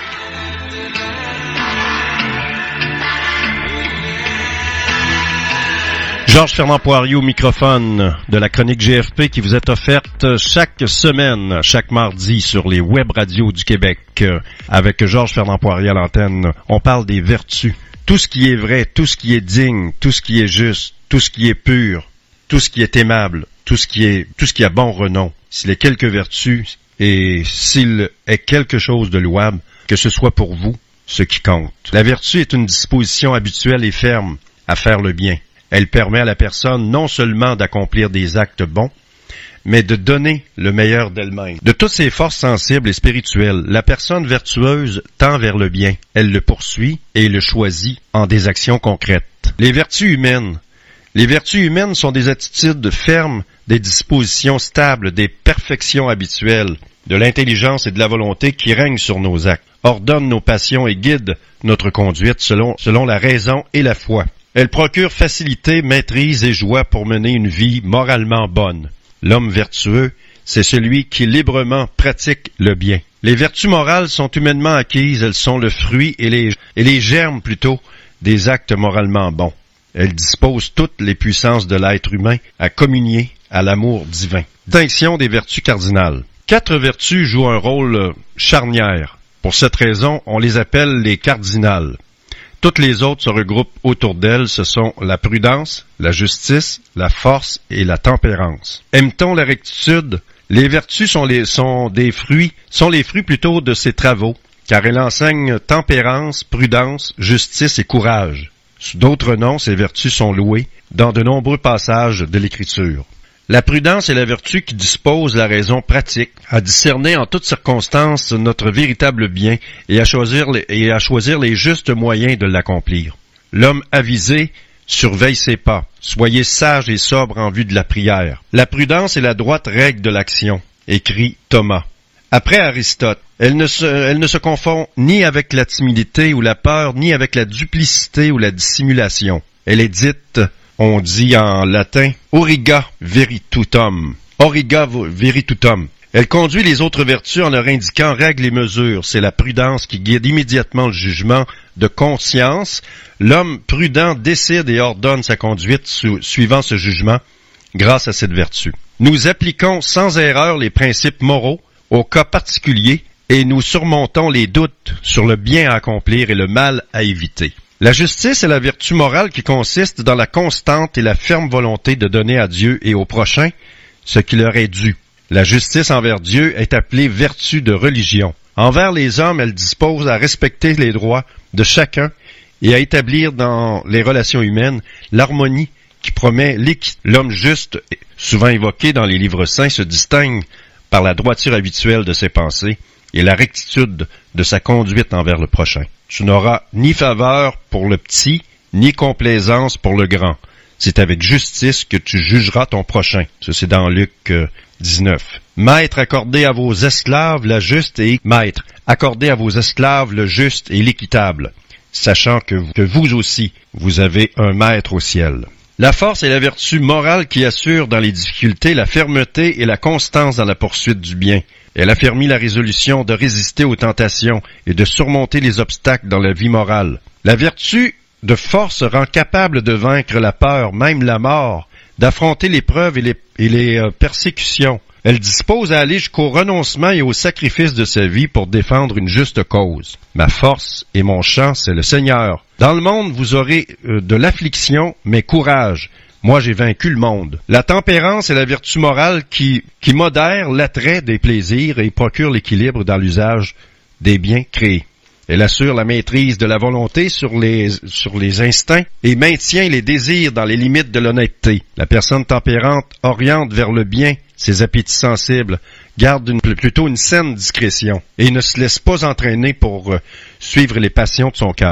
Georges Fernand Poirier au microphone de la chronique G F P qui vous est offerte chaque semaine, chaque mardi sur les web radios du Québec. Avec Georges Fernand Poirier à l'antenne, on parle des vertus. Tout ce qui est vrai, tout ce qui est digne, tout ce qui est juste, tout ce qui est pur, tout ce qui est aimable, tout ce qui est, tout ce qui a bon renom. S'il est quelques vertus et s'il est quelque chose de louable, que ce soit pour vous, ce qui compte. La vertu est une disposition habituelle et ferme à faire le bien. Elle permet à la personne non seulement d'accomplir des actes bons, mais de donner le meilleur d'elle-même. De toutes ses forces sensibles et spirituelles, la personne vertueuse tend vers le bien. Elle le poursuit et le choisit en des actions concrètes. Les vertus humaines. Les vertus humaines sont des attitudes fermes, des dispositions stables, des perfections habituelles, de l'intelligence et de la volonté qui règnent sur nos actes, ordonnent nos passions et guident notre conduite selon, selon la raison et la foi. Elle procure facilité, maîtrise et joie pour mener une vie moralement bonne. L'homme vertueux, c'est celui qui librement pratique le bien. Les vertus morales sont humainement acquises, elles sont le fruit et les, et les germes plutôt des actes moralement bons. Elles disposent toutes les puissances de l'être humain à communier à l'amour divin. Distinction des vertus cardinales. Quatre vertus jouent un rôle charnière. Pour cette raison, on les appelle les cardinales. Toutes les autres se regroupent autour d'elles, ce sont la prudence, la justice, la force et la tempérance. Aime-t-on la rectitude? Les vertus sont, les, sont des fruits, sont les fruits plutôt de ses travaux, car elles enseignent tempérance, prudence, justice et courage. Sous d'autres noms, ces vertus sont louées dans de nombreux passages de l'Écriture. La prudence est la vertu qui dispose la raison pratique à discerner en toutes circonstances notre véritable bien et à choisir les, et à choisir les justes moyens de l'accomplir. L'homme avisé surveille ses pas. Soyez sage et sobre en vue de la prière. La prudence est la droite règle de l'action, écrit Thomas. Après Aristote, elle ne se, elle ne se confond ni avec la timidité ou la peur, ni avec la duplicité ou la dissimulation. Elle est dite, on dit en latin, origa virtutum. Origa virtutum. Elle conduit les autres vertus en leur indiquant règles et mesures. C'est la prudence qui guide immédiatement le jugement de conscience. L'homme prudent décide et ordonne sa conduite su- suivant ce jugement grâce à cette vertu. Nous appliquons sans erreur les principes moraux au cas particulier et nous surmontons les doutes sur le bien à accomplir et le mal à éviter. La justice est la vertu morale qui consiste dans la constante et la ferme volonté de donner à Dieu et au prochain ce qui leur est dû. La justice envers Dieu est appelée vertu de religion. Envers les hommes, elle dispose à respecter les droits de chacun et à établir dans les relations humaines l'harmonie qui promet l'équité. L'homme juste, souvent évoqué dans les livres saints, se distingue par la droiture habituelle de ses pensées et la rectitude de sa conduite envers le prochain. Tu n'auras ni faveur pour le petit, ni complaisance pour le grand. C'est avec justice que tu jugeras ton prochain. Ça, c'est dans Luc euh, dix-neuf. Maître, accordez à vos esclaves la juste et maître, accordez à vos esclaves le juste et l'équitable, sachant que vous, que vous aussi, vous avez un maître au ciel. La force est la vertu morale qui assure dans les difficultés la fermeté et la constance dans la poursuite du bien. Elle affermit la résolution de résister aux tentations et de surmonter les obstacles dans la vie morale. La vertu de force rend capable de vaincre la peur, même la mort, d'affronter l'épreuve et les, et les euh, persécutions. Elle dispose à aller jusqu'au renoncement et au sacrifice de sa vie pour défendre une juste cause. Ma force et mon champ, c'est le Seigneur. Dans le monde, vous aurez euh, de l'affliction, mais courage. Moi, j'ai vaincu le monde. La tempérance est la vertu morale qui, qui modère l'attrait des plaisirs et procure l'équilibre dans l'usage des biens créés. Elle assure la maîtrise de la volonté sur les, sur les instincts et maintient les désirs dans les limites de l'honnêteté. La personne tempérante oriente vers le bien ses appétits sensibles, garde une, plutôt une saine discrétion et ne se laisse pas entraîner pour euh, suivre les passions de son cœur.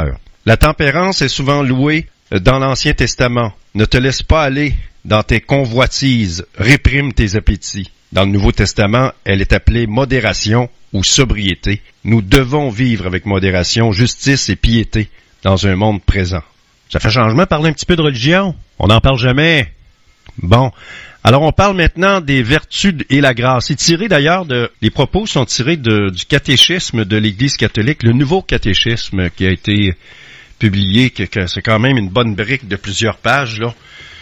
La tempérance est souvent louée dans l'Ancien Testament. Ne te laisse pas aller dans tes convoitises, réprime tes appétits. Dans le Nouveau Testament, elle est appelée modération ou sobriété. Nous devons vivre avec modération, justice et piété dans un monde présent. Ça fait changement de parler un petit peu de religion? On n'en parle jamais. Bon. Alors, on parle maintenant des vertus et la grâce. C'est tiré d'ailleurs de, les propos sont tirés de, du catéchisme de l'Église catholique, le nouveau catéchisme qui a été publié, que, que c'est quand même une bonne brique de plusieurs pages, là.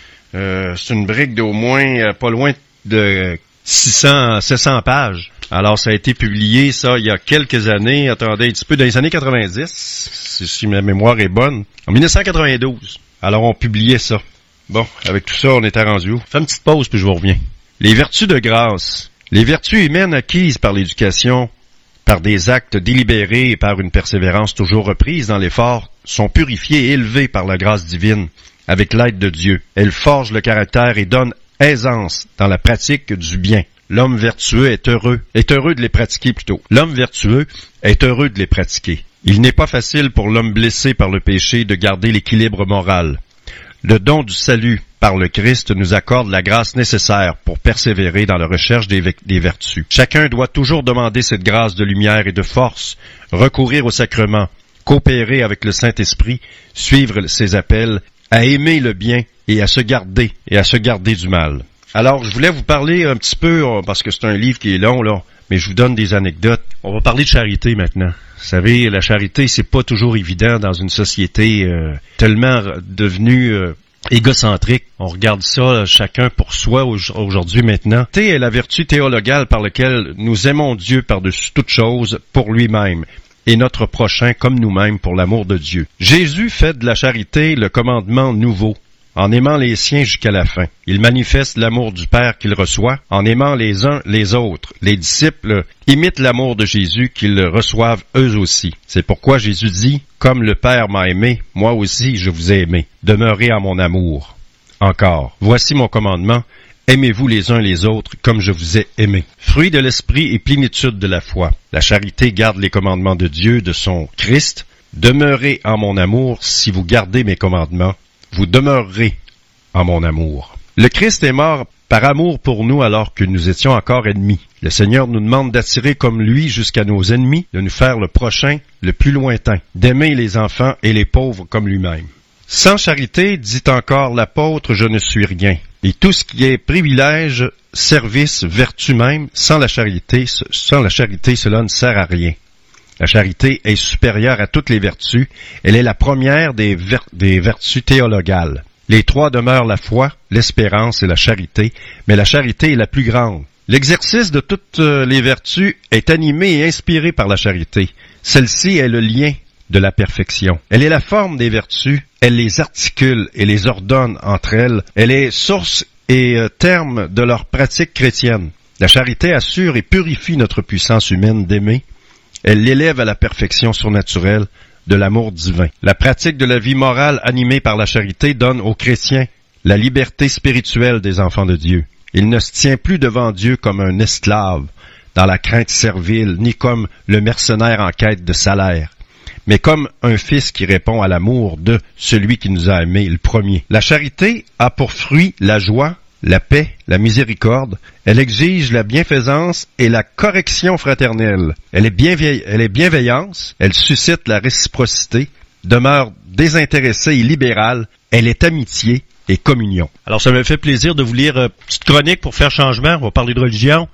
Euh, c'est une brique d'au moins, euh, pas loin de six cents, sept cents pages. Alors, ça a été publié, ça, il y a quelques années, attendez un petit peu, dans les années quatre-vingt-dix, si, si ma mémoire est bonne, en dix-neuf cent quatre-vingt-douze. Alors, on publiait ça. Bon, avec tout ça, on était rendu où? Fais une petite pause, puis je vous reviens. Les vertus de grâce. Les vertus humaines acquises par l'éducation, par des actes délibérés et par une persévérance toujours reprise dans l'effort, sont purifiées et élevées par la grâce divine, avec l'aide de Dieu. Elles forgent le caractère et donnent aisance dans la pratique du bien. L'homme vertueux est heureux, est heureux de les pratiquer plutôt. L'homme vertueux est heureux de les pratiquer. Il n'est pas facile pour l'homme blessé par le péché de garder l'équilibre moral. Le don du salut par le Christ nous accorde la grâce nécessaire pour persévérer dans la recherche des, des vertus. Chacun doit toujours demander cette grâce de lumière et de force, recourir au sacrement, coopérer avec le Saint-Esprit, suivre ses appels, à aimer le bien et à se garder, et à se garder du mal. Alors, je voulais vous parler un petit peu, parce que c'est un livre qui est long, là, mais je vous donne des anecdotes. On va parler de charité maintenant. Vous savez, la charité, c'est pas toujours évident dans une société euh, tellement devenue euh, égocentrique. On regarde ça, chacun pour soi aujourd'hui maintenant. T est la vertu théologale par laquelle nous aimons Dieu par-dessus toute chose pour lui-même et notre prochain comme nous-mêmes pour l'amour de Dieu. Jésus fait de la charité le commandement nouveau, en aimant les siens jusqu'à la fin. Il manifeste l'amour du Père qu'il reçoit en aimant les uns les autres. Les disciples imitent l'amour de Jésus qu'ils reçoivent eux aussi. C'est pourquoi Jésus dit, « Comme le Père m'a aimé, moi aussi je vous ai aimé. Demeurez en mon amour. » Encore, « Voici mon commandement, aimez-vous les uns les autres comme je vous ai aimé. » Fruit de l'esprit et plénitude de la foi. La charité garde les commandements de Dieu, de son Christ. « Demeurez en mon amour si vous gardez mes commandements. Vous demeurerez en mon amour. » Le Christ est mort par amour pour nous alors que nous étions encore ennemis. Le Seigneur nous demande d'attirer comme lui jusqu'à nos ennemis, de nous faire le prochain, le plus lointain, d'aimer les enfants et les pauvres comme lui-même. Sans charité, dit encore l'apôtre, je ne suis rien. Et tout ce qui est privilège, service, vertu même, sans la charité, sans la charité, cela ne sert à rien. La charité est supérieure à toutes les vertus. Elle est la première des, ver- des vertus théologales. Les trois demeurent la foi, l'espérance et la charité, mais la charité est la plus grande. L'exercice de toutes les vertus est animé et inspiré par la charité. Celle-ci est le lien de la perfection. Elle est la forme des vertus, elle les articule et les ordonne entre elles. Elle est source et terme de leur pratique chrétienne. La charité assure et purifie notre puissance humaine d'aimer. Elle l'élève à la perfection surnaturelle de l'amour divin. La pratique de la vie morale animée par la charité donne aux chrétiens la liberté spirituelle des enfants de Dieu. Il ne se tient plus devant Dieu comme un esclave dans la crainte servile, ni comme le mercenaire en quête de salaire, mais comme un fils qui répond à l'amour de celui qui nous a aimés le premier. La charité a pour fruit la joie, la paix, la miséricorde. Elle exige la bienfaisance et la correction fraternelle. Elle est, bienveille- elle est bienveillance, elle suscite la réciprocité, demeure désintéressée et libérale, elle est amitié et communion. Alors ça me fait plaisir de vous lire une petite chronique pour faire changement. On va parler de religion.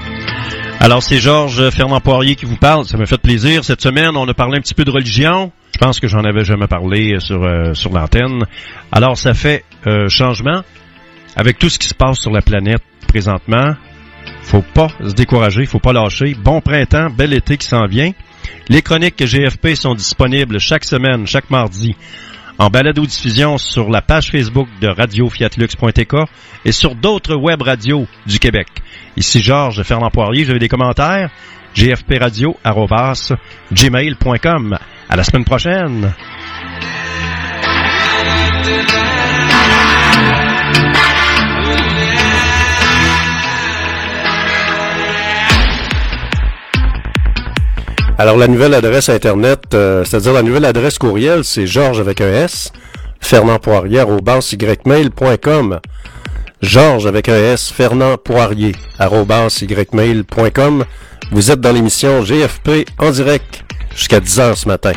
Alors c'est Georges Fernand Poirier qui vous parle, ça me fait plaisir. Cette semaine, on a parlé un petit peu de religion. Je pense que j'en avais jamais parlé sur, euh, sur l'antenne. Alors ça fait euh, changement. Avec tout ce qui se passe sur la planète présentement, faut pas se décourager, faut pas lâcher. Bon printemps, bel été qui s'en vient. Les chroniques G F P sont disponibles chaque semaine, chaque mardi, en balado-diffusion sur la page Facebook de radio fiat lux point t k et sur d'autres web radios du Québec. Ici Georges Fernand Poirier, j'avais des commentaires. g f p radio arobase gmail point com. À la semaine prochaine. Alors, la nouvelle adresse Internet, euh, c'est-à-dire la nouvelle adresse courriel, c'est Georges avec un S, Fernand Poirier, arobase ymail point com. Georges avec un S, Fernand Poirier, arobase ymail point com. Vous êtes dans l'émission G F P en direct jusqu'à dix heures ce matin.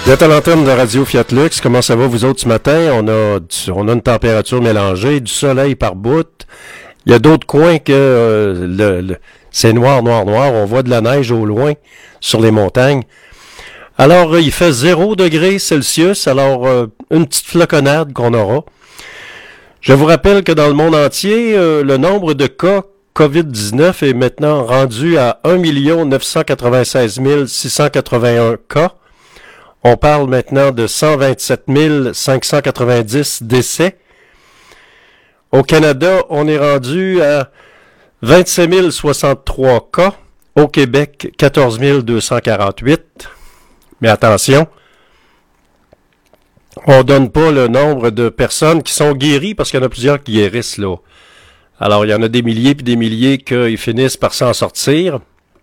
Vous êtes à l'antenne de Radio Fiat Lux. Comment ça va, vous autres, ce matin? On a, du, on a une température mélangée, du soleil par bout. Il y a d'autres coins que euh, le, le, c'est noir, noir, noir. On voit de la neige au loin sur les montagnes. Alors, euh, il fait zéro degré Celsius. Alors, euh, une petite floconnade qu'on aura. Je vous rappelle que dans le monde entier, euh, le nombre de cas covid dix-neuf est maintenant rendu à un million neuf cent quatre-vingt-seize mille six cent quatre-vingt-un cas. On parle maintenant de cent vingt-sept mille cinq cent quatre-vingt-dix décès. Au Canada, on est rendu à vingt-cinq mille soixante-trois cas. Au Québec, quatorze mille deux cent quarante-huit. Mais attention, on donne pas le nombre de personnes qui sont guéries parce qu'il y en a plusieurs qui guérissent là. Alors, il y en a des milliers puis des milliers qui finissent par s'en sortir.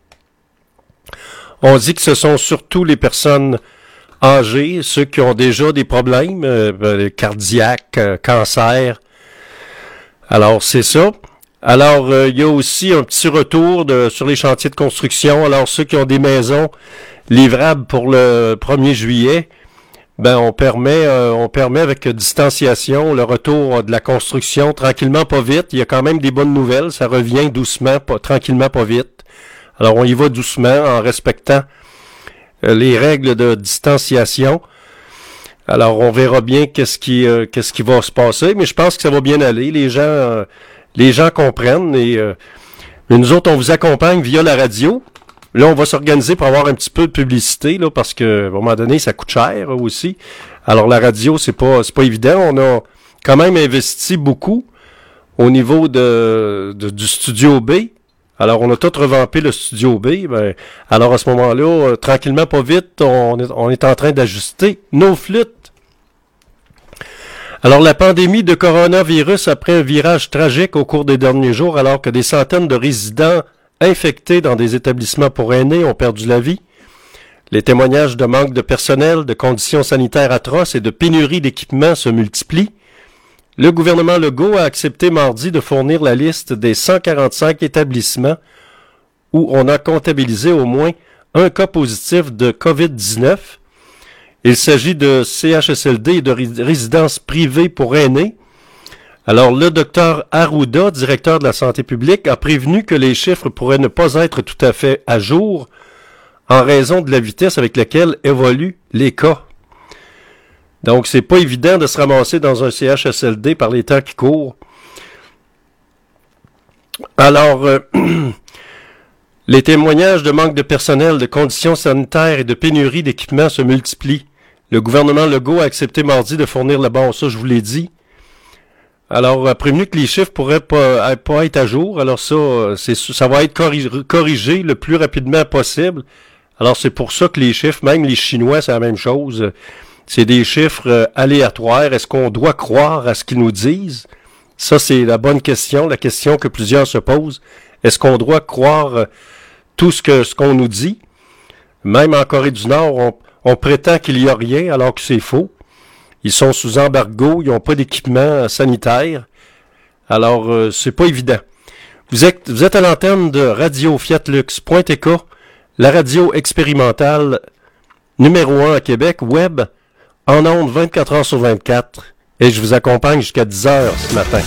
On dit que ce sont surtout les personnes âgés, ceux qui ont déjà des problèmes euh, cardiaques, euh, cancer. Alors, c'est ça. Alors, euh, il y a aussi un petit retour de, sur les chantiers de construction. Alors, ceux qui ont des maisons livrables pour le premier juillet, ben on permet euh, on permet avec distanciation le retour de la construction tranquillement, pas vite. Il y a quand même des bonnes nouvelles. Ça revient doucement, pas, tranquillement, pas vite. Alors, on y va doucement en respectant les règles de distanciation. Alors, on verra bien qu'est-ce qui euh, qu'est-ce qui va se passer, mais je pense que ça va bien aller. Les gens euh, les gens comprennent et euh, nous autres, on vous accompagne via la radio. Là, on va s'organiser pour avoir un petit peu de publicité, là, parce que à un moment donné, ça coûte cher aussi. Alors, la radio, c'est pas c'est pas évident. On a quand même investi beaucoup au niveau de, de du studio B. Alors, on a tout revampé le studio B. Ben, alors, à ce moment-là, euh, tranquillement, pas vite, on est, on est en train d'ajuster nos flûtes. Alors, la pandémie de coronavirus après un virage tragique au cours des derniers jours, alors que des centaines de résidents infectés dans des établissements pour aînés ont perdu la vie. Les témoignages de manque de personnel, de conditions sanitaires atroces et de pénurie d'équipements se multiplient. Le gouvernement Legault a accepté mardi de fournir la liste des cent quarante-cinq établissements où on a comptabilisé au moins un cas positif de covid dix-neuf. Il s'agit de C H S L D et de résidences privées pour aînés. Alors, le docteur Arruda, directeur de la santé publique, a prévenu que les chiffres pourraient ne pas être tout à fait à jour en raison de la vitesse avec laquelle évoluent les cas. Donc, c'est pas évident de se ramasser dans un C H S L D par les temps qui courent. Alors, euh, les témoignages de manque de personnel, de conditions sanitaires et de pénurie d'équipements se multiplient. Le gouvernement Legault a accepté mardi de fournir le bon, ça je vous l'ai dit. Alors, a prévenu que les chiffres pourraient pas, pas être à jour. Alors ça, c'est, ça va être corrigé, corrigé le plus rapidement possible. Alors, c'est pour ça que les chiffres, même les Chinois, c'est la même chose. C'est des chiffres euh, aléatoires. Est-ce qu'on doit croire à ce qu'ils nous disent? Ça, c'est la bonne question, la question que plusieurs se posent. Est-ce qu'on doit croire euh, tout ce que ce qu'on nous dit? Même en Corée du Nord, on, on prétend qu'il n'y a rien alors que c'est faux. Ils sont sous embargo, ils n'ont pas d'équipement sanitaire. Alors, euh, c'est pas évident. Vous êtes, vous êtes à l'antenne de Radio Fiat Lux point T K, la radio expérimentale numéro un à Québec, web, en ondes vingt-quatre heures sur vingt-quatre, et je vous accompagne jusqu'à dix heures ce matin.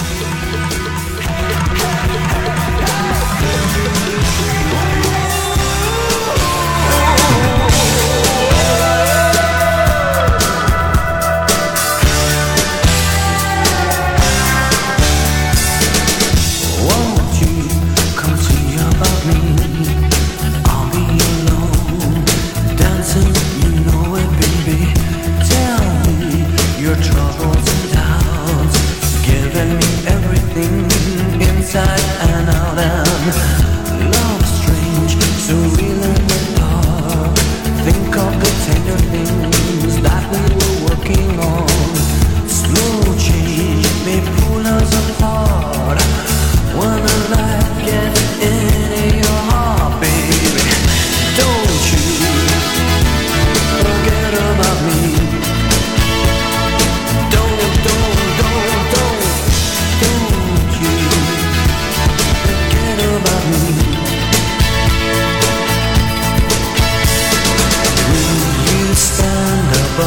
Stand up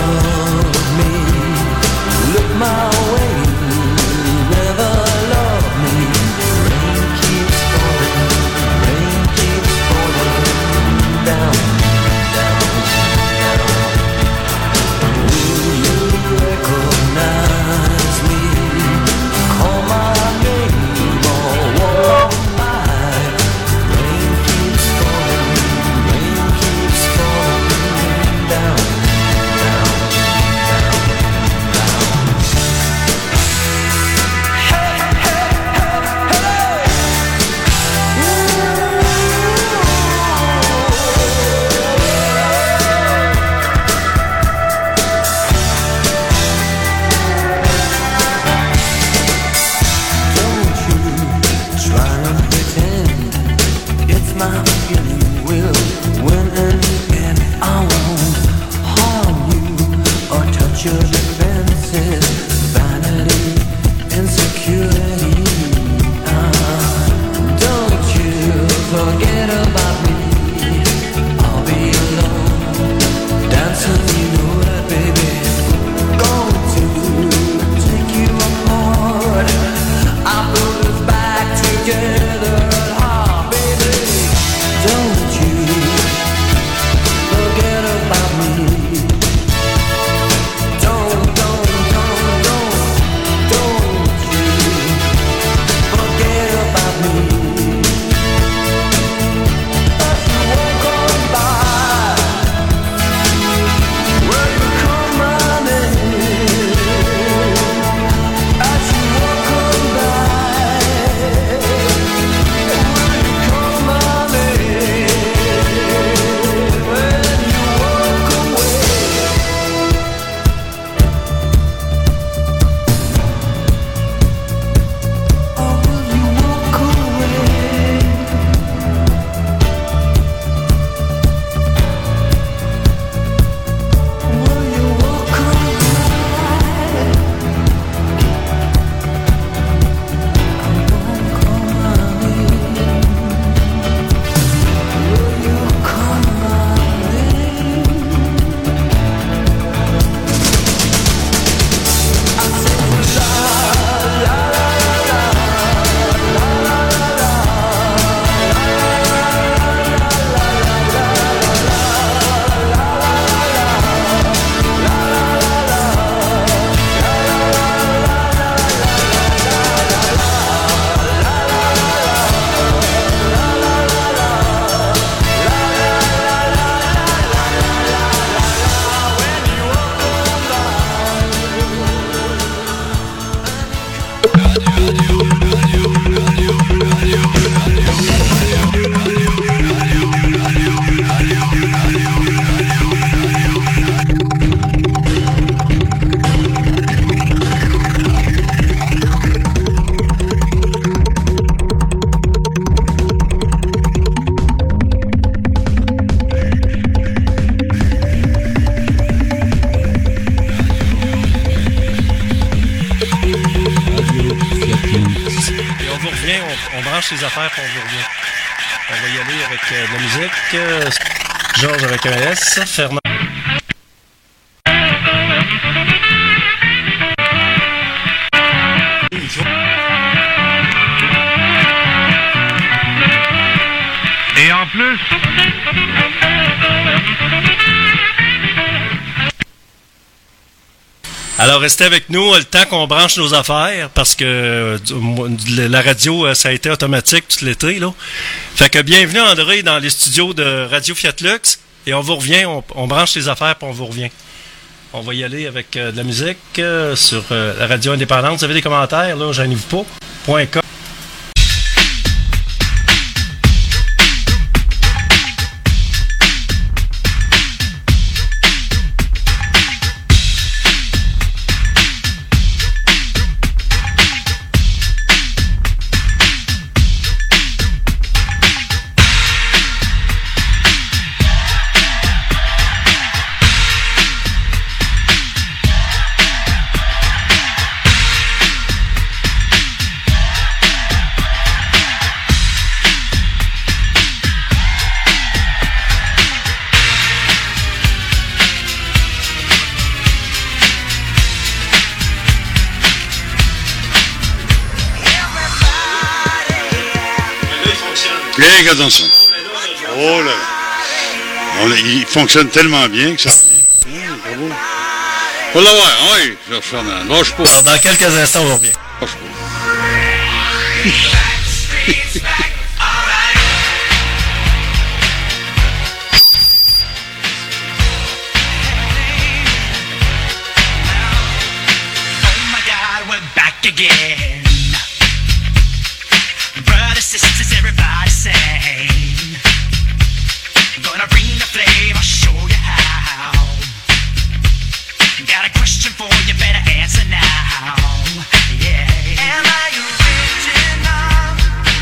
ses affaires pour vous revient. On va y aller avec euh, de la musique. Euh, Georges avec un S. Fernand. Et en plus... Alors, restez avec nous le temps qu'on branche nos affaires, parce que euh, la radio, ça a été automatique tout l'été, là. Fait que bienvenue, André, dans les studios de Radio Fiat Lux, et on vous revient, on, on branche les affaires, puis on vous revient. On va y aller avec euh, de la musique euh, sur euh, la radio indépendante. Vous avez des commentaires, là, j'en ai vu pas. Point com. Bien, attention. Oh là là. On, il fonctionne tellement bien que ça... Mmh, bravo. Faut l'avoir, oui, Georges Fernand. Lâche pas. Alors, dans quelques instants, on revient. Lâche pas. Again, brothers, sisters, everybody sing. Gonna bring the flame, I'll show you how. Got a question for you, better answer now. Yeah. Am I original?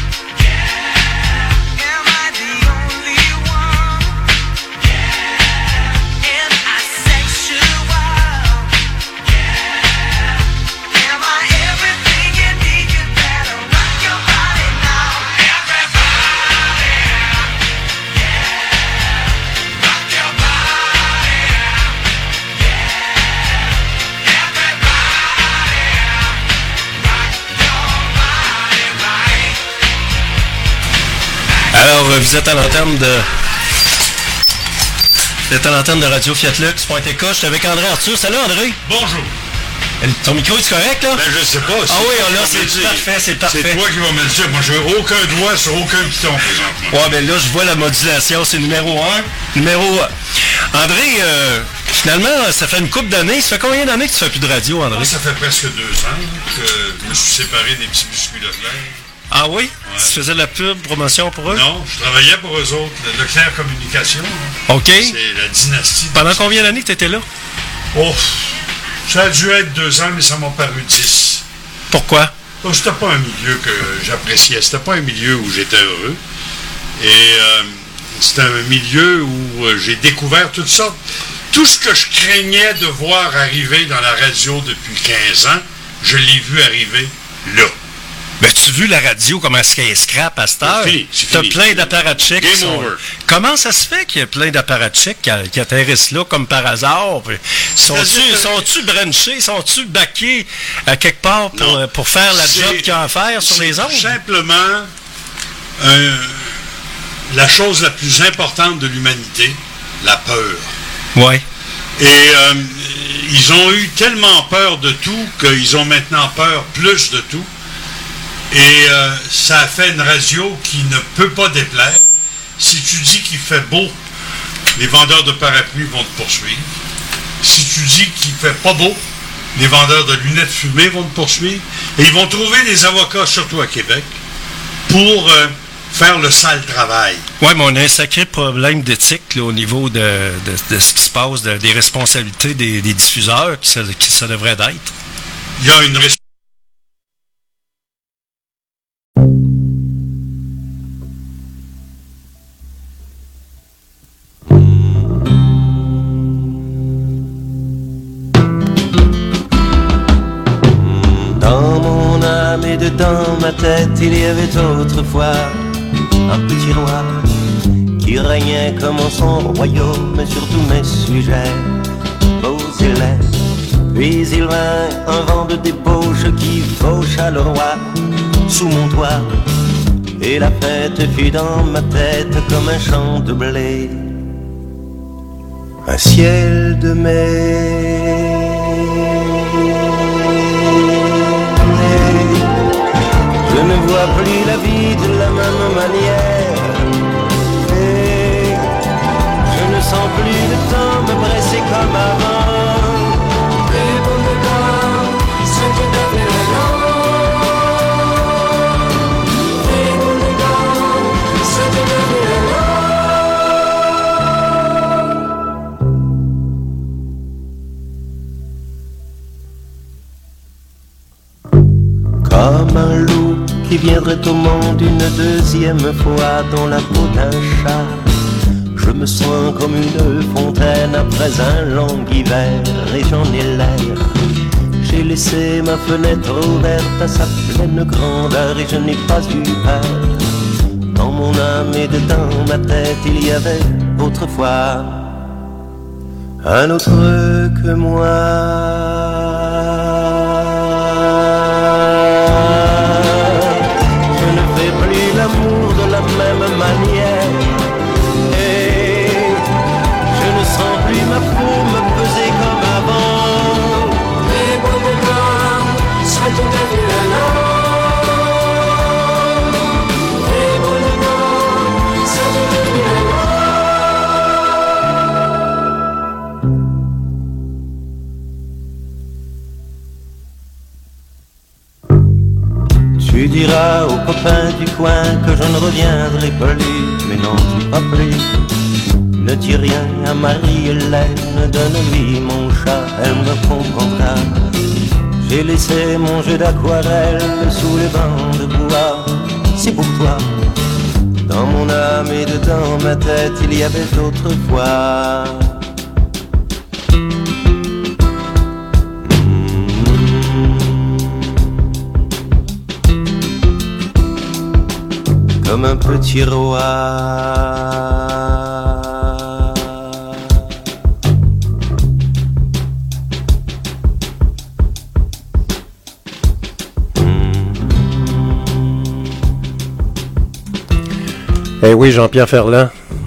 Yeah. Am I the only one? Yeah. Am I sexual? vous êtes à l'antenne de... Vous êtes à l'antenne de Radio Fiat Lux, point T K. Je suis avec André Arthur. Salut André. Bonjour. Ton micro est correct, là? Ben, je sais pas. Ah oui, là, c'est parfait, c'est parfait. C'est toi qui vas me le dire. Moi, je n'ai aucun doigt sur aucun piton, présentement. Ouais, ben là, je vois la modulation. C'est numéro un. Numéro un. André, euh, finalement, ça fait une couple d'années. Ça fait combien d'années que tu fais plus de radio, André? Moi, ça fait presque deux ans que je me suis séparé des petits biscuits Leclerc. Ah oui? Ouais. Tu faisais de la pub, promotion pour eux? Non, je travaillais pour eux autres. Le Leclerc Communication. OK. C'est la dynastie. Pendant combien d'années que tu étais là? Oh, ça a dû être deux ans, mais ça m'a paru dix. Pourquoi? Donc, c'était pas un milieu que j'appréciais. C'était pas un milieu où j'étais heureux. Et euh, c'était un milieu où euh, j'ai découvert toutes sortes. Tout ce que je craignais de voir arriver dans la radio depuis quinze ans, je l'ai vu arriver là. Ben, tu as vu la radio, comment est-ce qu'elle est scrap à cette heure? Tu as plein d'apparatchiks. Game sont... over. Comment ça se fait qu'il y a plein d'apparatchiks qui, qui atterrissent là comme par hasard? Sont-tu sont-tu branchés? Sont-tu baqués à quelque part pour, euh, pour faire la job qu'il y a à faire sur les ondes? C'est simplement euh, la chose la plus importante de l'humanité, la peur. Oui. Et euh, ils ont eu tellement peur de tout qu'ils ont maintenant peur plus de tout. Et euh, ça a fait une radio qui ne peut pas déplaire. Si tu dis qu'il fait beau, les vendeurs de parapluies vont te poursuivre. Si tu dis qu'il fait pas beau, les vendeurs de lunettes fumées vont te poursuivre. Et ils vont trouver des avocats, surtout à Québec, pour euh, faire le sale travail. Oui, mais on a un sacré problème d'éthique là, au niveau de, de, de ce qui se passe, de, des responsabilités des, des diffuseurs, qui ça, qui ça devrait d'être. Il y a une responsabilité. Et dedans ma tête, il y avait autrefois un petit roi qui régnait comme en son royaume sur tous mes sujets, beaux et laids. Puis il vint un vent de débauche qui faucha le roi sous mon toit, et la fête fut dans ma tête comme un champ de blé, un ciel de mai. Je ne vois plus la vie de la même manière, et je ne sens plus le temps me presser comme avant. Les bons de gars sont tout à fait lents. Les bons de gars sont tout à fait lents. Comme un loup qui viendrait au monde une deuxième fois dans la peau d'un chat, je me sens comme une fontaine après un long hiver et j'en ai l'air. J'ai laissé ma fenêtre ouverte à sa pleine grandeur et je n'ai pas eu peur. Dans mon âme et dedans ma tête il y avait autrefois un autre que moi. L'amour de la même manière, et je ne sens plus ma peau me peser comme avant. Les beaux de gars sont tout à fait lents. Les beaux de gars sont tout à fait lents. Tu diras aux copains du coin que je ne reviendrai plus, mais non, dis pas plus. Ne dis rien à Marie-Hélène, donne-lui mon chat, elle me comprendra. J'ai laissé mon jeu d'aquarelle sous les bancs de bois, c'est pour toi. Dans mon âme et dedans ma tête, il y avait autrefois comme un petit roi. Eh oui, Jean-Pierre Ferland.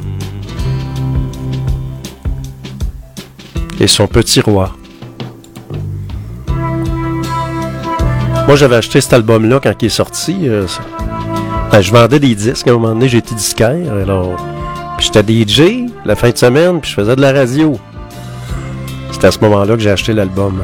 Et son petit roi. Moi, j'avais acheté cet album-là quand il est sorti. Euh, ben, je vendais des disques. À un moment donné, j'étais disquaire. Alors, puis j'étais D J la fin de semaine, puis je faisais de la radio. C'était à ce moment-là que j'ai acheté l'album.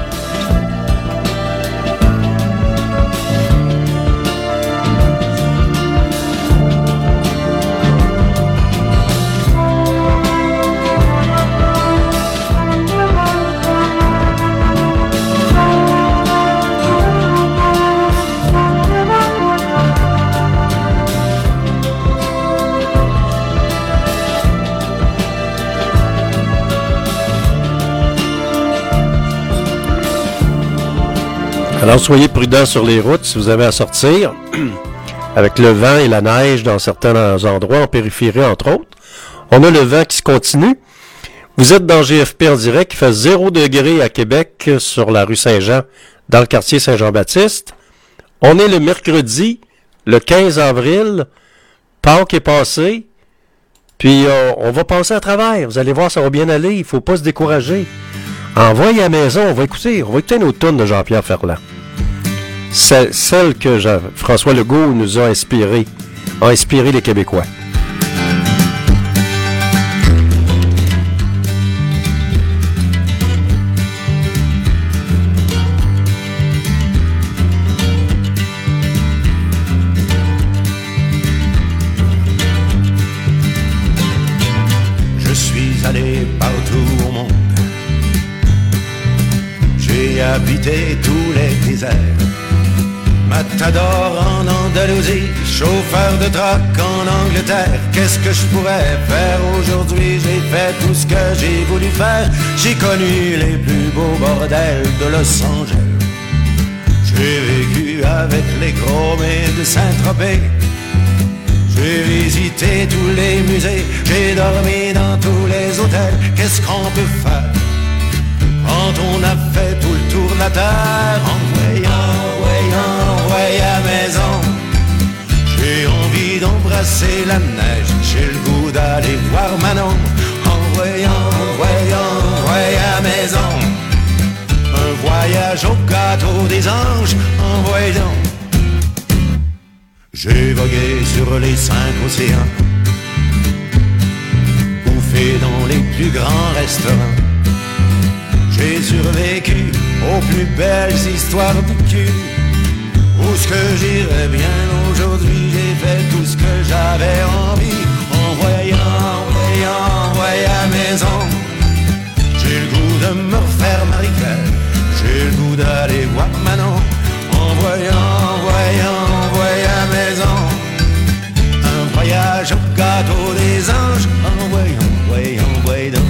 Alors, soyez prudents sur les routes si vous avez à sortir. Avec le vent et la neige dans certains endroits, en périphérie entre autres. On a le vent qui se continue. Vous êtes dans G F P en direct, il fait zéro degré à Québec sur la rue Saint-Jean, dans le quartier Saint-Jean-Baptiste. On est le mercredi, le quinze avril. Pâques est passé. Puis, euh, on va passer à travers. Vous allez voir, ça va bien aller. Il ne faut pas se décourager. Envoyez à la maison, on va écouter, on va écouter une autre tonne de Jean-Pierre Ferland. C'est celle que Jean, François Legault nous a inspiré, a inspiré les Québécois. Je suis allé partout au monde. J'ai habité tous les déserts. Matador en Andalousie, chauffeur de trac en Angleterre. Qu'est-ce que je pourrais faire aujourd'hui? J'ai fait tout ce que j'ai voulu faire. J'ai connu les plus beaux bordels de Los Angeles. J'ai vécu avec les chromés de Saint-Tropez. J'ai visité tous les musées. J'ai dormi dans tous les hôtels. Qu'est-ce qu'on peut faire quand on a fait tout le tour de la terre? En voyant, voyant, voyant à maison. J'ai envie d'embrasser la neige. J'ai le goût d'aller voir Manon. En voyant, voyant, voyant à maison. Un voyage au gâteau des anges. En voyant. J'ai vogué sur les cinq océans. Bouffé dans les plus grands restaurants. J'ai survécu aux plus belles histoires de cul. Où est-ce que j'irais bien aujourd'hui? J'ai fait tout ce que j'avais envie. En voyant, voyant, voyant à maison. J'ai le goût de me refaire Marie-Claire. J'ai le goût d'aller voir Manon. En voyant, voyant, voyant à maison. Un voyage au gâteau des anges. En voyant, voyant, voyant.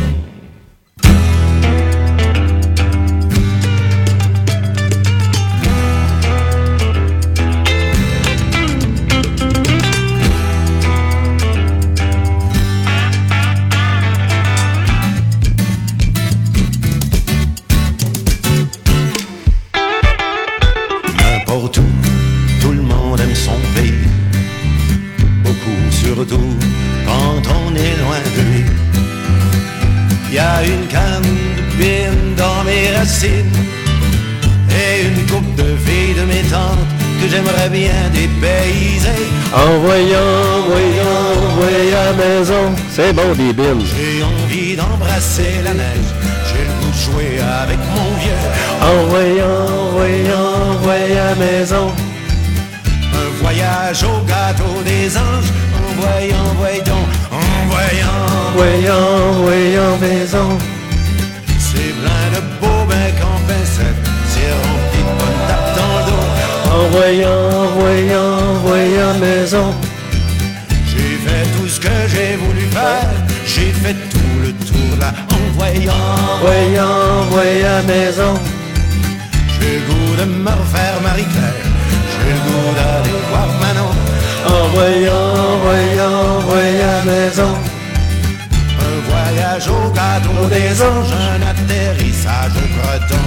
Surtout quand on est loin de lui. Y a une canne de bine dans mes racines et une coupe de filles de mes tantes que j'aimerais bien dépayser. En voyant, voyant, voyant à la maison. C'est bon des bines. J'ai envie d'embrasser la neige. J'ai le goût de jouer avec mon vieux. En voyant, voyant, voyant à la maison. Un voyage au gâteau des anges. En voyant, voyant, en voyant, voyant, voyant maison. C'est plein de beaux becs en pincette. C'est rempli de bonnes tapes dans le dos. En voyant, voyant, voyant maison. J'ai fait tout ce que j'ai voulu faire. J'ai fait tout le tour là. En voyant, voyant, voyant maison. J'ai le goût de me refaire Marie-Claire. J'ai le goût d'aller voir Manon. En voyant, voyant, voyant maison. Un voyage au gâteau des anges. Un atterrissage au breton.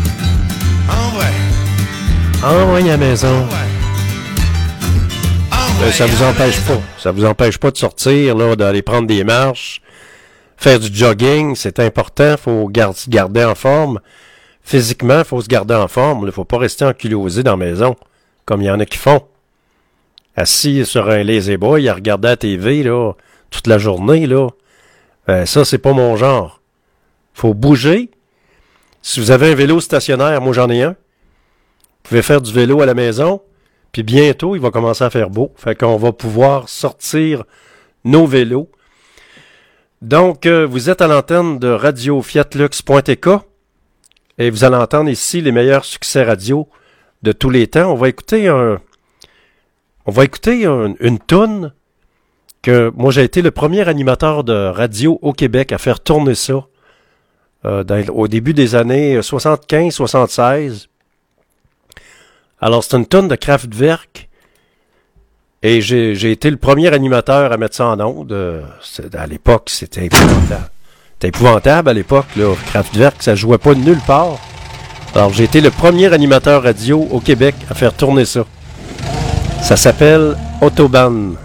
En vrai. En voyant maison. En Ben, ça vous empêche pas. Ça vous empêche pas de sortir, là, d'aller prendre des marches, faire du jogging, c'est important. Faut gar- se garder en forme. Physiquement, faut se garder en forme. Il faut pas rester enculosé dans la maison, comme il y en a qui font. Assis sur un lazy boy, à regarder la T V, là, toute la journée, là. Ben, ça, c'est pas mon genre. Faut bouger. Si vous avez un vélo stationnaire, moi j'en ai un. Vous pouvez faire du vélo à la maison. Puis bientôt, il va commencer à faire beau. Fait qu'on va pouvoir sortir nos vélos. Donc, euh, vous êtes à l'antenne de radio fiat lux point t k et vous allez entendre ici les meilleurs succès radio de tous les temps. On va écouter un, on va écouter un, une toune que moi j'ai été le premier animateur de radio au Québec à faire tourner ça euh, dans, au début des années soixante-quinze soixante-seize. Alors, c'est une tonne de Kraftwerk. Et j'ai, j'ai été le premier animateur à mettre ça en onde. Euh, à l'époque, c'était épouvantable. C'était épouvantable à l'époque, là. Kraftwerk, ça jouait pas de nulle part. Alors, j'ai été le premier animateur radio au Québec à faire tourner ça. Ça s'appelle Autobahn.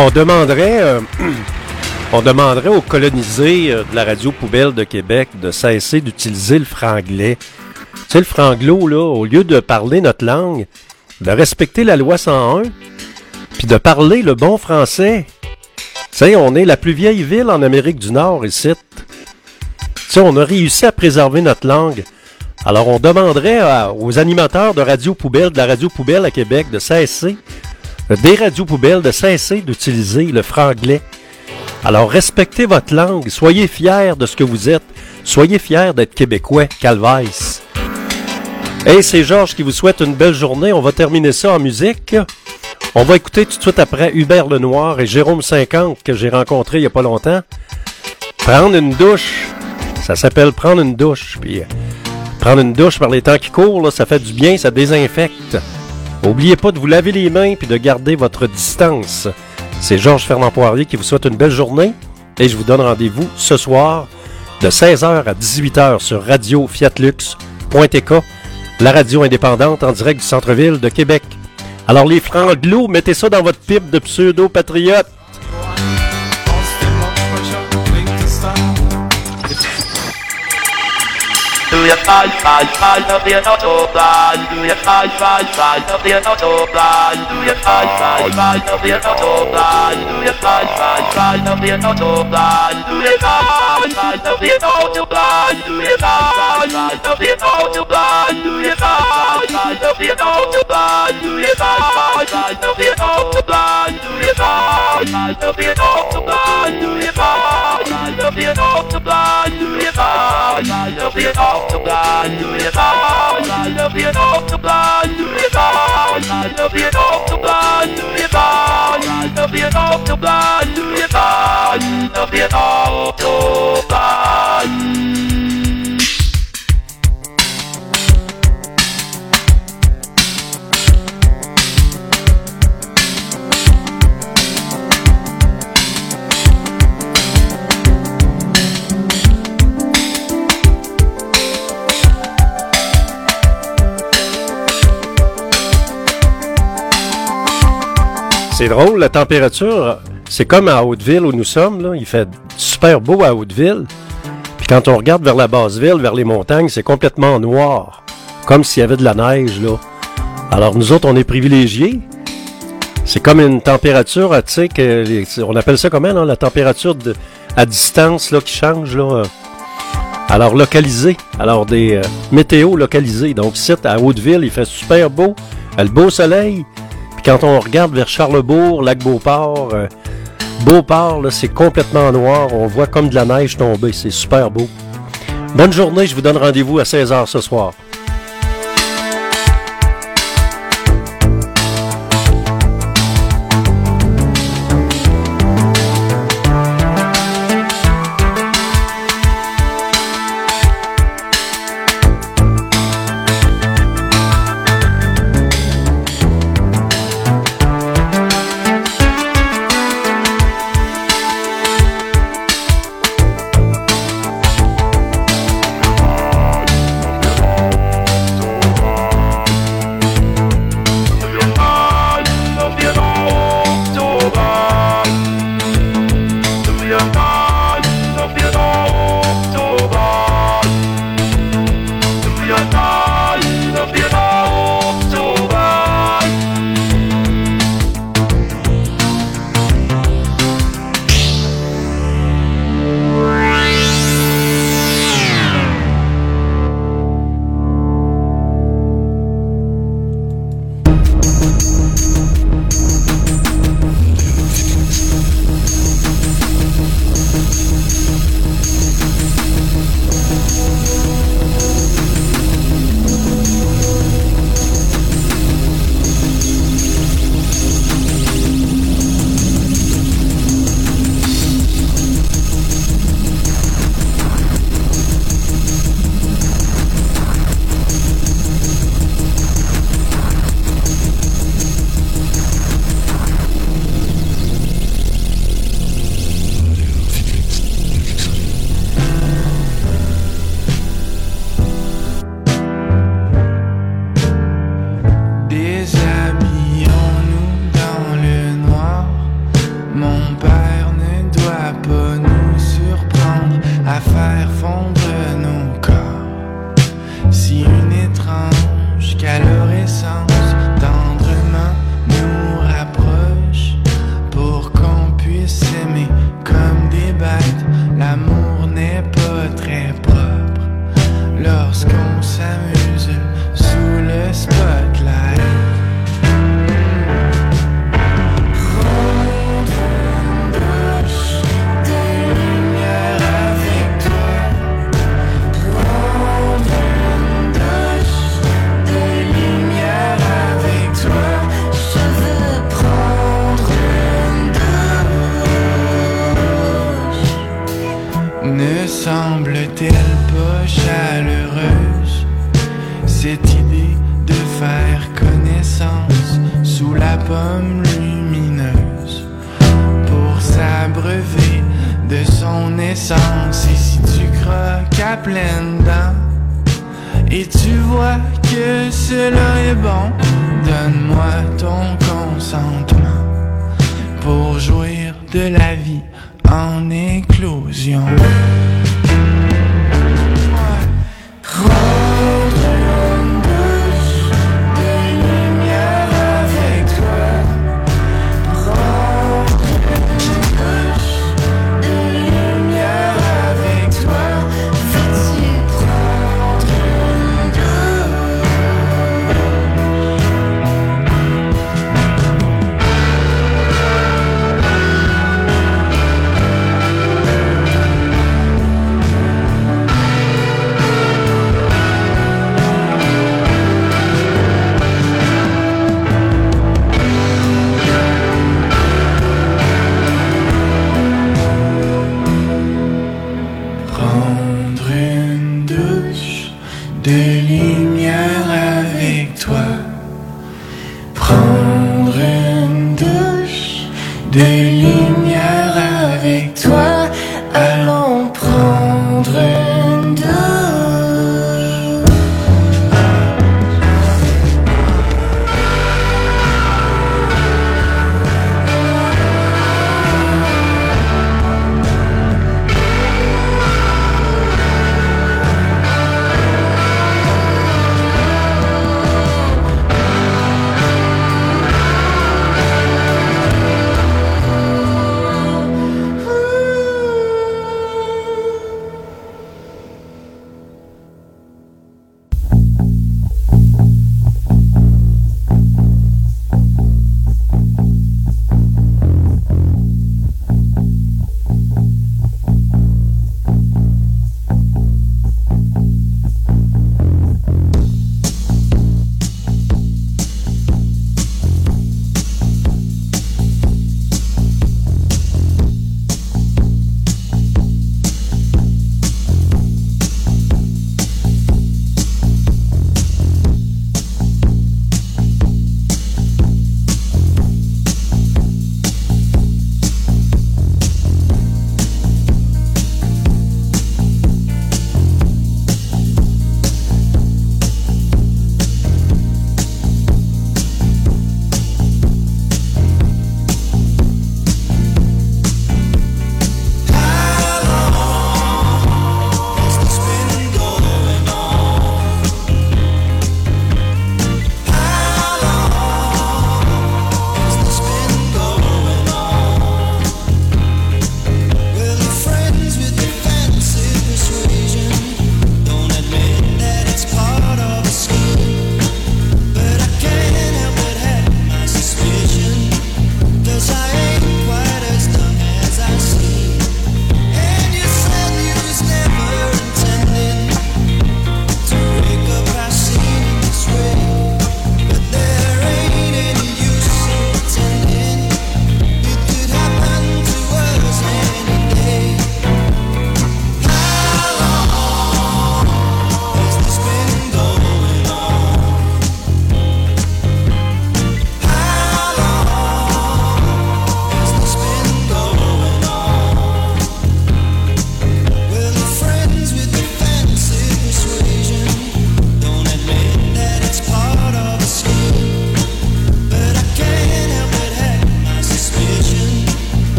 on demanderait, euh, on demanderait aux colonisés euh, de la radio poubelle de Québec de cesser d'utiliser le franglais. Tu sais, le franglo, là, au lieu de parler notre langue, de respecter la loi cent un, puis de parler le bon français. Tu sais, on est la plus vieille ville en Amérique du Nord, ici. Tu sais, on a réussi à préserver notre langue. Alors, on demanderait à, aux animateurs de radio poubelle, de la radio poubelle à Québec, de cesser, des radios poubelles, de cesser d'utiliser le franglais. Alors, respectez votre langue, soyez fiers de ce que vous êtes, soyez fiers d'être québécois, calvaise. Hey, c'est Georges qui vous souhaite une belle journée. On va terminer ça en musique. On va écouter tout de suite après Hubert Lenoir et Jérôme cinquante que j'ai rencontré il n'y a pas longtemps. Prendre une douche. Ça s'appelle prendre une douche. Puis, prendre une douche par les temps qui courent, là, ça fait du bien, ça désinfecte. N'oubliez pas de vous laver les mains puis de garder votre distance. C'est Georges Fernand Poirier qui vous souhaite une belle journée et je vous donne rendez-vous ce soir de seize heures à dix-huit heures sur radio fiat lux point t k, la radio indépendante en direct du centre-ville de Québec. Alors les franglos, mettez ça dans votre pipe de pseudo-patriote. Do you fall, fall, fall of the autobahn? Do you fall, fall, fall of the autobahn? Do you fall, fall, fall of the autobahn? Do you fall, fall, fall of the autobahn? Do you fall, fall of the autobahn? Do you fall, fall of the autobahn? Do you fall, fall of the autobahn? Do you fall, fall of the autobahn? Do you fall, fall of the autobahn? Do you fall, fall of the autobahn? Do you fall, fall of the autobahn? Autobahn, do you fall? I love you, Autobahn, do you fall? I love you, Autobahn, do you fall? I love you, Autobahn, do you fall? I love you, Autobahn. C'est drôle, la température, c'est comme à Hauteville où nous sommes, là. Il fait super beau à Hauteville. Puis quand on regarde vers la basse ville, vers les montagnes, c'est complètement noir. Comme s'il y avait de la neige, là. Alors nous autres, on est privilégiés. C'est comme une température, tu sais, que les, on appelle ça comment, là, la température de, à distance là, qui change, là. Alors localisée. Alors des euh, météos localisés. Donc ici, à Hauteville, il fait super beau. Le beau soleil. Quand on regarde vers Charlesbourg, Lac-Beauport, euh, Beauport, là, c'est complètement noir. On voit comme de la neige tomber. C'est super beau. Bonne journée. Je vous donne rendez-vous à seize heures ce soir. est-elle pas chaleureuse, cette idée de faire connaissance sous la pomme lumineuse pour s'abreuver de son essence. Et si tu croques à pleines dents et tu vois que cela est bon, donne-moi ton consentement pour jouir de la vie en éclosion. Prendre une douche de lumière avec toi. Prendre une douche de lumière avec toi. Veux-tu prendre une douche? Prendre une douche de lumière avec toi. Prendre une douche de lumière avec toi. Allons prendre une douche.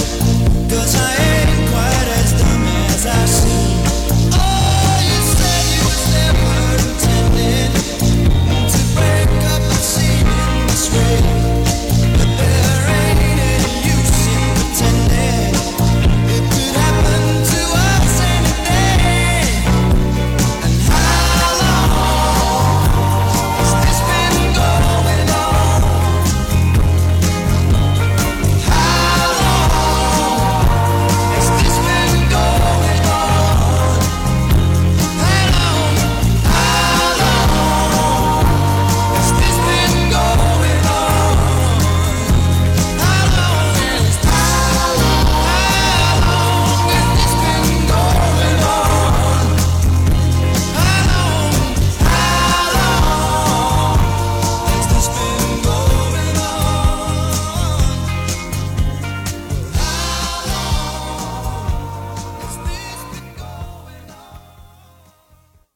Cause I am